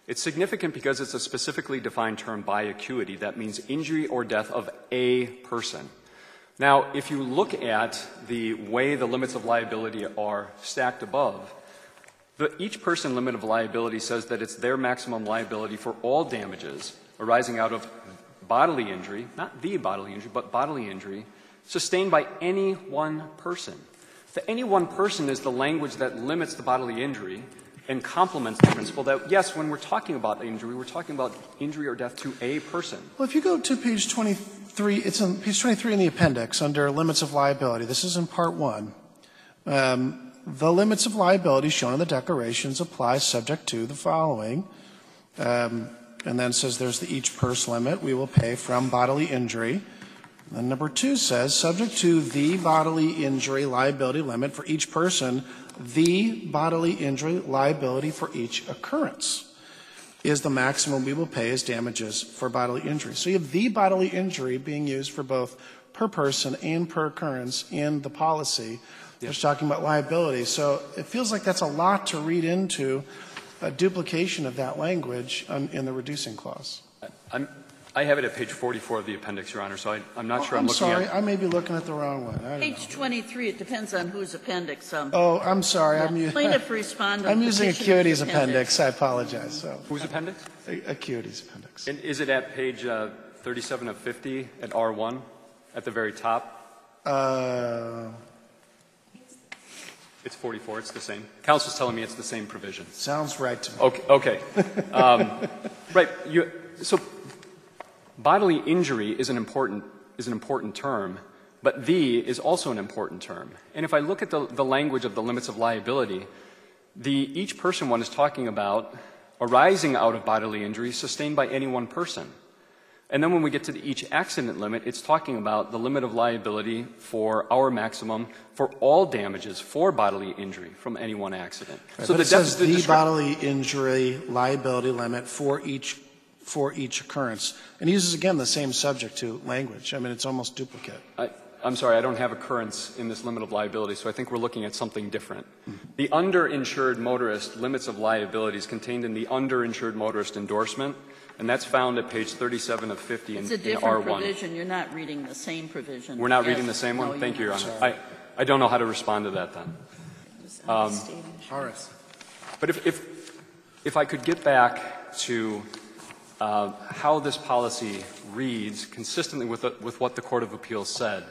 It's significant because it's a specifically defined term by Acuity that means injury or death of a person. Now, if you look at the way the limits of liability are stacked above, the each person limit of liability says that it's their maximum liability for all damages arising out of bodily injury, not the bodily injury, but bodily injury, sustained by any one person. The any one person is the language that limits the bodily injury and complements the principle that, yes, when we're talking about injury, we're talking about injury or death to a person. Well, if you go to page twenty-three, it's on page twenty-three in the appendix under limits of liability. This is in part one. Um, the limits of liability shown in the declarations apply subject to the following. Um, and then says there's the each purse limit we will pay from bodily injury. And number two says subject to the bodily injury liability limit for each person, the bodily injury liability for each occurrence is the maximum we will pay as damages for bodily injury. So you have the bodily injury being used for both per person and per occurrence in the policy. They're yes. talking about liability. So it feels like that's a lot to read into a duplication of that language on, in the reducing clause. I'm, I have it at page forty-four of the appendix, Your Honor, so I, I'm not oh, sure I'm, I'm looking sorry. at... I may be looking at the wrong one. I don't Page know. twenty-three, it depends on whose appendix. Um, oh, I'm sorry. yeah. I'm, u- Plaintiff respondent. I'm using Acuity's appendix. appendix. I apologize. So. Whose appendix? Acuity's appendix. And is it at page uh, thirty-seven of fifty at R one at the very top? Uh, it's forty-four. It's the same. Counsel's telling me it's the same provision. Sounds right to me. Okay. Okay. um, right. You, so bodily injury is an important is an important term, but the is also an important term. And if I look at the, the language of the limits of liability, the each person one is talking about arising out of bodily injury sustained by any one person. And then when we get to the each accident limit, it's talking about the limit of liability for our maximum for all damages for bodily injury from any one accident. Right, so but the it says the, the the bodily injury liability limit for each for each occurrence, and he uses again the same subject to language. I mean, it's almost duplicate. I, I'm sorry, I don't have occurrence in this limit of liability, so I think we're looking at something different. Mm-hmm. The underinsured motorist limits of liability is contained in the underinsured motorist endorsement, and that's found at page thirty-seven of fifty in, it's a in different R one. provision. You're not reading the same provision. We're not yes. reading the same one? No, Thank you, Your not. Honor. I, I don't know how to respond to that then. Um, All right. but if, if, if I could get back to uh, how this policy reads consistently with, the, with what the Court of Appeals said,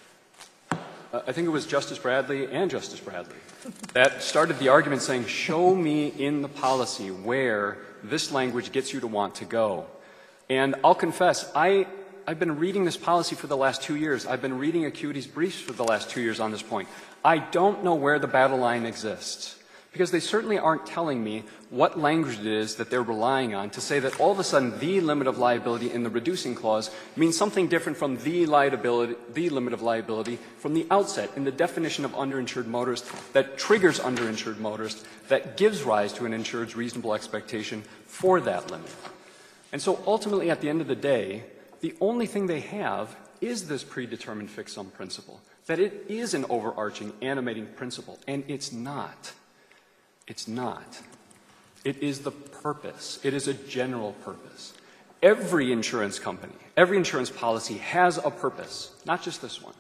uh, I think it was Justice Bradley and Justice Bradley that started the argument saying, show me in the policy where this language gets you to want to go. And I'll confess, I, I've been reading this policy for the last two years. I've been reading Acuity's briefs for the last two years on this point. I don't know where the battle line exists, because they certainly aren't telling me what language it is that they're relying on to say that all of a sudden the limit of liability in the reducing clause means something different from the liability, the limit of liability from the outset in the definition of underinsured motorist that triggers underinsured motorist that gives rise to an insured's reasonable expectation for that limit. And so ultimately at the end of the day, the only thing they have is this predetermined fixed sum principle, that it is an overarching animating principle, and it's not. It's not. It is the purpose. It is a general purpose. Every insurance company, every insurance policy has a purpose, not just this one.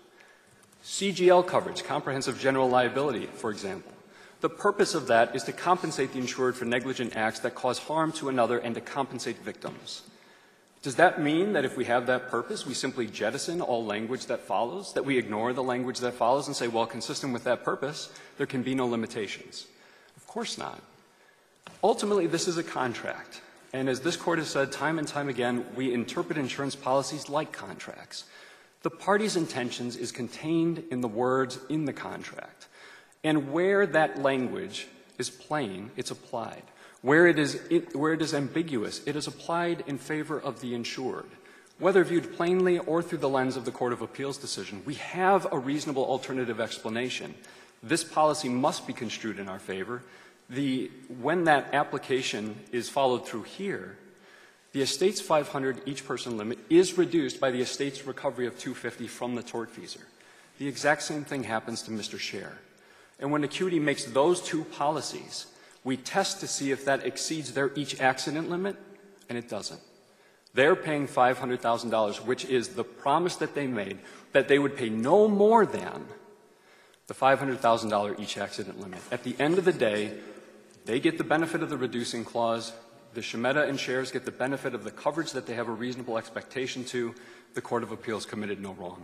C G L coverage, comprehensive general liability, for example. The purpose of that is to compensate the insured for negligent acts that cause harm to another and to compensate victims. Does that mean that if we have that purpose, we simply jettison all language that follows, that we ignore the language that follows and say, well, consistent with that purpose, there can be no limitations? Of course not. Ultimately, this is a contract. And as this Court has said time and time again, we interpret insurance policies like contracts. The party's intentions is contained in the words in the contract. And where that language is plain, it's applied. Where it is, it, where it is ambiguous, it is applied in favor of the insured. Whether viewed plainly or through the lens of the Court of Appeals decision, we have a reasonable alternative explanation. This policy must be construed in our favor. The, when that application is followed through here, the estate's five hundred each person limit is reduced by the estate's recovery of two hundred fifty from the tortfeasor. The exact same thing happens to Mister Scher. And when Acuity makes those two policies, We test to see if that exceeds their each accident limit, and it doesn't. They're paying five hundred thousand dollars, which is the promise that they made, that they would pay no more than the five hundred thousand dollars each accident limit. At the end of the day, they get the benefit of the reducing clause. The Shemeta and shares get the benefit of the coverage that they have a reasonable expectation to. The Court of Appeals committed no wrong.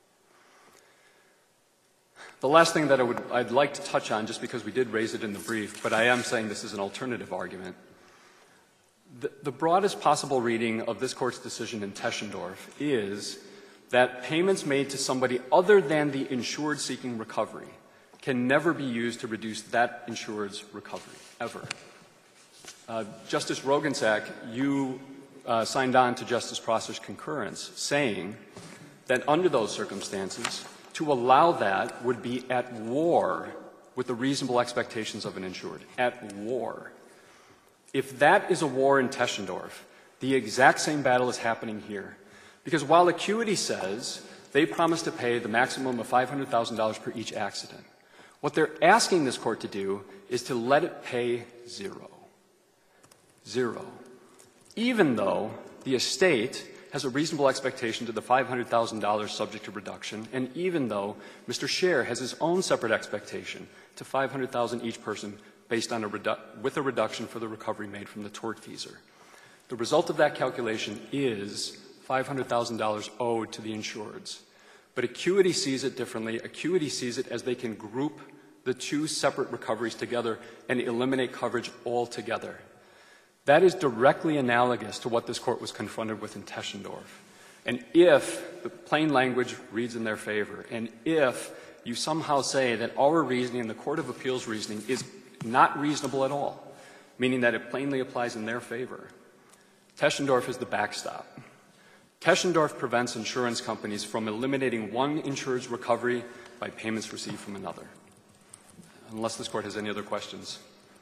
The last thing that I would, I'd like to touch on, just because we did raise it in the brief, but I am saying this is an alternative argument. The, the broadest possible reading of this Court's decision in Teschendorf is that payments made to somebody other than the insured seeking recovery can never be used to reduce that insured's recovery, ever. Uh, Justice Roggensack, you uh, signed on to Justice Prosser's concurrence, saying that under those circumstances, to allow that would be at war with the reasonable expectations of an insured. At war. If that is a war in Teschendorf, the exact same battle is happening here. Because while Acuity says they promise to pay the maximum of five hundred thousand dollars per each accident, what they're asking this Court to do is to let it pay zero. Zero. Even though the estate has a reasonable expectation to the five hundred thousand dollars subject to reduction, and even though Mister Scher has his own separate expectation to five hundred thousand dollars each person based on a redu- with a reduction for the recovery made from the tortfeasor. The result of that calculation is five hundred thousand dollars owed to the insureds. But Acuity sees it differently. Acuity sees it as they can group the two separate recoveries together and eliminate coverage altogether. That is directly analogous to what this Court was confronted with in Teschendorf. And if the plain language reads in their favor, and if you somehow say that our reasoning and the Court of Appeals reasoning is not reasonable at all, meaning that it plainly applies in their favor, Teschendorf is the backstop. Teschendorf prevents insurance companies from eliminating one insured's recovery by payments received from another. Unless this Court has any other questions.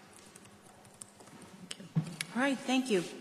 All right, thank you.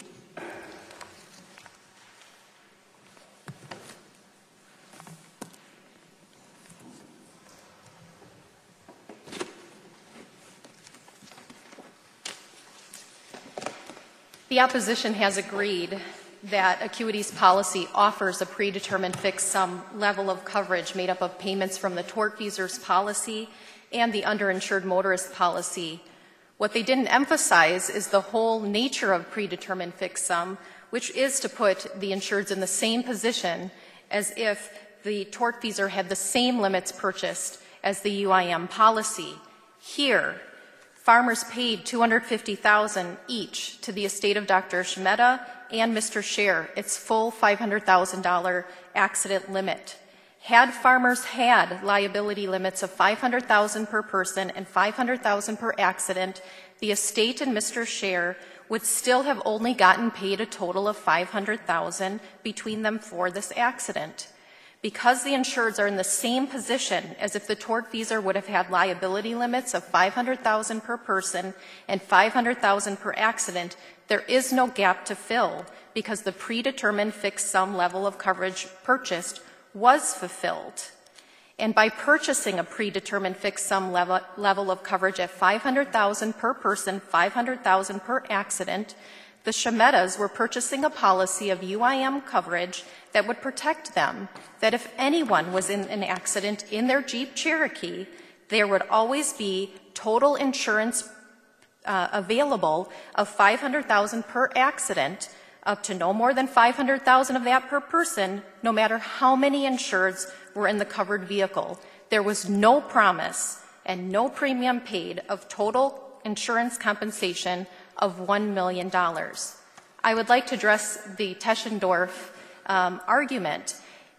The opposition has agreed that Acuity's policy offers a predetermined fixed sum level of coverage made up of payments from the tortfeasor's policy and the underinsured motorist policy. What they didn't emphasize is the whole nature of predetermined fixed sum, which is to put the insureds in the same position as if the tortfeasor had the same limits purchased as the U I M policy. Here, farmers paid two hundred fifty thousand dollars each to the estate of Doctor Shemeta and Mister Scher, its full five hundred thousand dollars accident limit. Had farmers had liability limits of five hundred thousand dollars per person and five hundred thousand dollars per accident, the estate and Mister Scher would still have only gotten paid a total of five hundred thousand dollars between them for this accident. Because the insureds are in the same position as if the tortfeasor would have had liability limits of five hundred thousand dollars per person and five hundred thousand dollars per accident, there is no gap to fill because the predetermined fixed sum level of coverage purchased was fulfilled. And by purchasing a predetermined fixed sum level, level of coverage at five hundred thousand dollars per person, five hundred thousand dollars per accident, the Shemetas were purchasing a policy of U I M coverage that would protect them, that if anyone was in an accident in their Jeep Cherokee, there would always be total insurance uh, available of five hundred thousand dollars per accident, up to no more than five hundred thousand dollars of that per person, no matter how many insureds were in the covered vehicle. There was no promise and no premium paid of total insurance compensation of one million dollars. I would like to address the Teschendorf um, argument.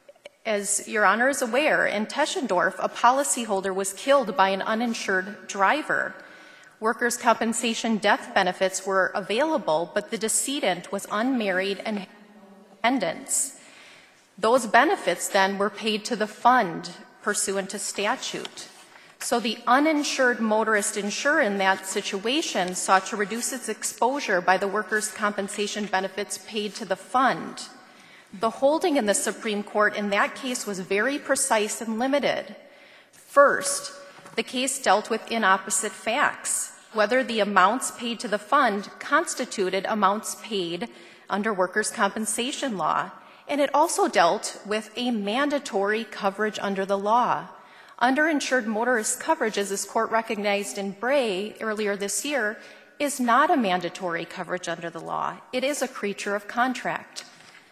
As Your Honor is aware, in Teschendorf, a policyholder was killed by an uninsured driver. Workers' compensation death benefits were available, but the decedent was unmarried and had dependents. Those benefits then were paid to the fund pursuant to statute. So the uninsured motorist insurer in that situation sought to reduce its exposure by the workers' compensation benefits paid to the fund. The holding in the Supreme Court in that case was very precise and limited. First, the case dealt with inopposite facts. whether the amounts paid to the fund constituted amounts paid under workers' compensation law. And it also dealt with a mandatory coverage under the law. Underinsured motorist coverage, as this court recognized in Bray earlier this year, is not a mandatory coverage under the law. It is a creature of contract.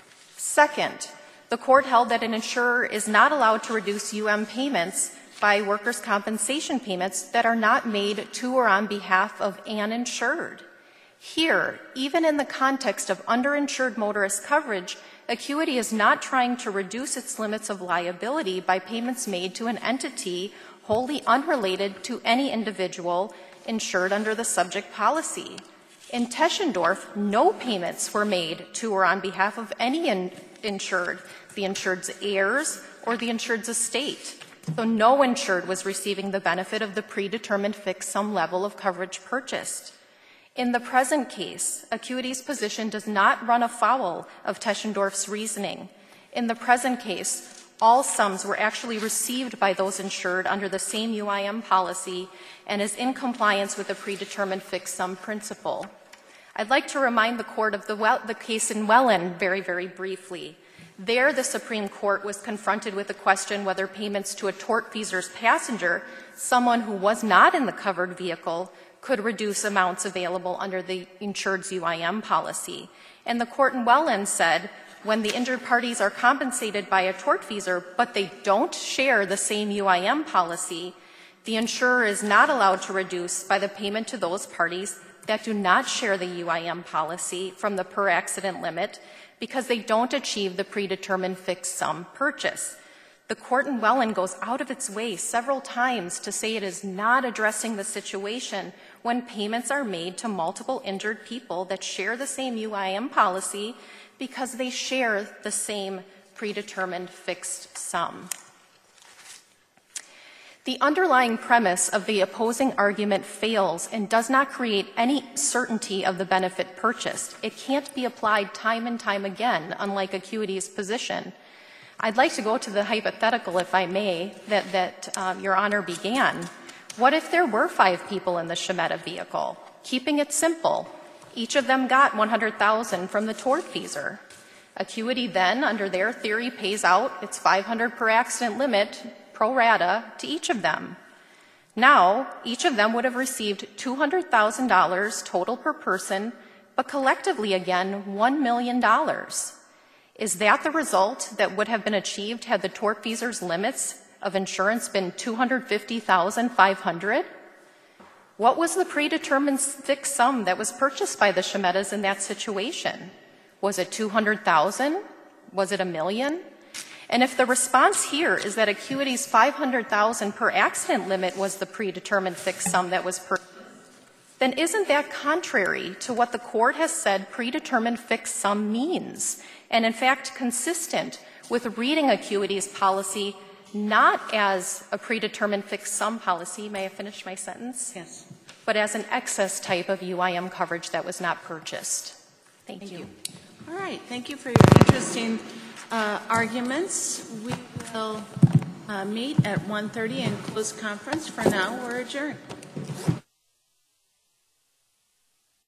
Second, the court held that an insurer is not allowed to reduce U M payments by workers' compensation payments that are not made to or on behalf of an insured. Here, even in the context of underinsured motorist coverage, Acuity is not trying to reduce its limits of liability by payments made to an entity wholly unrelated to any individual insured under the subject policy. In Teschendorf, no payments were made to or on behalf of any in- insured, the insured's heirs or the insured's estate. So no insured was receiving the benefit of the predetermined fixed sum level of coverage purchased. In the present case, Acuity's position does not run afoul of Teschendorf's reasoning. In the present case, all sums were actually received by those insured under the same U I M policy and is in compliance with the predetermined fixed sum principle. I'd like to remind the court of the, well, the case in Wellen very, very briefly. There, the Supreme Court was confronted with the question whether payments to a tortfeasor's passenger, someone who was not in the covered vehicle, could reduce amounts available under the insured's U I M policy. And the court in Wellen said, when the injured parties are compensated by a tortfeasor, but they don't share the same U I M policy, the insurer is not allowed to reduce by the payment to those parties that do not share the U I M policy from the per accident limit because they don't achieve the predetermined fixed sum purchase. The court in Wellen goes out of its way several times to say it is not addressing the situation when payments are made to multiple injured people that share the same U I M policy because they share the same predetermined fixed sum. The underlying premise of the opposing argument fails and does not create any certainty of the benefit purchased. It can't be applied time and time again, unlike Acuity's position. I'd like to go to the hypothetical, if I may, that, that um, Your Honor began. What if there were five people in the Shemetta vehicle? Keeping it simple, each of them got one hundred thousand dollars from the tortfeasor. Acuity then, under their theory, pays out its five hundred per accident limit pro rata to each of them. Now, each of them would have received two hundred thousand dollars total per person, but collectively again, one million dollars. Is that the result that would have been achieved had the tortfeasor's limits of insurance been two hundred fifty thousand five hundred dollars? What was the predetermined fixed sum that was purchased by the Shemettas in that situation? Was it two hundred thousand dollars? Was it a million? And if the response here is that Acuity's five hundred thousand dollars per accident limit was the predetermined fixed sum that was purchased, then isn't that contrary to what the court has said predetermined fixed sum means, and in fact consistent with reading Acuity's policy not as a predetermined fixed sum policy, may I finish my sentence? Yes. But as an excess type of U I M coverage that was not purchased. Thank, Thank you. you. All right. Thank you for your interesting uh, arguments. We will uh, meet at one thirty in closed conference. For now, we're adjourned.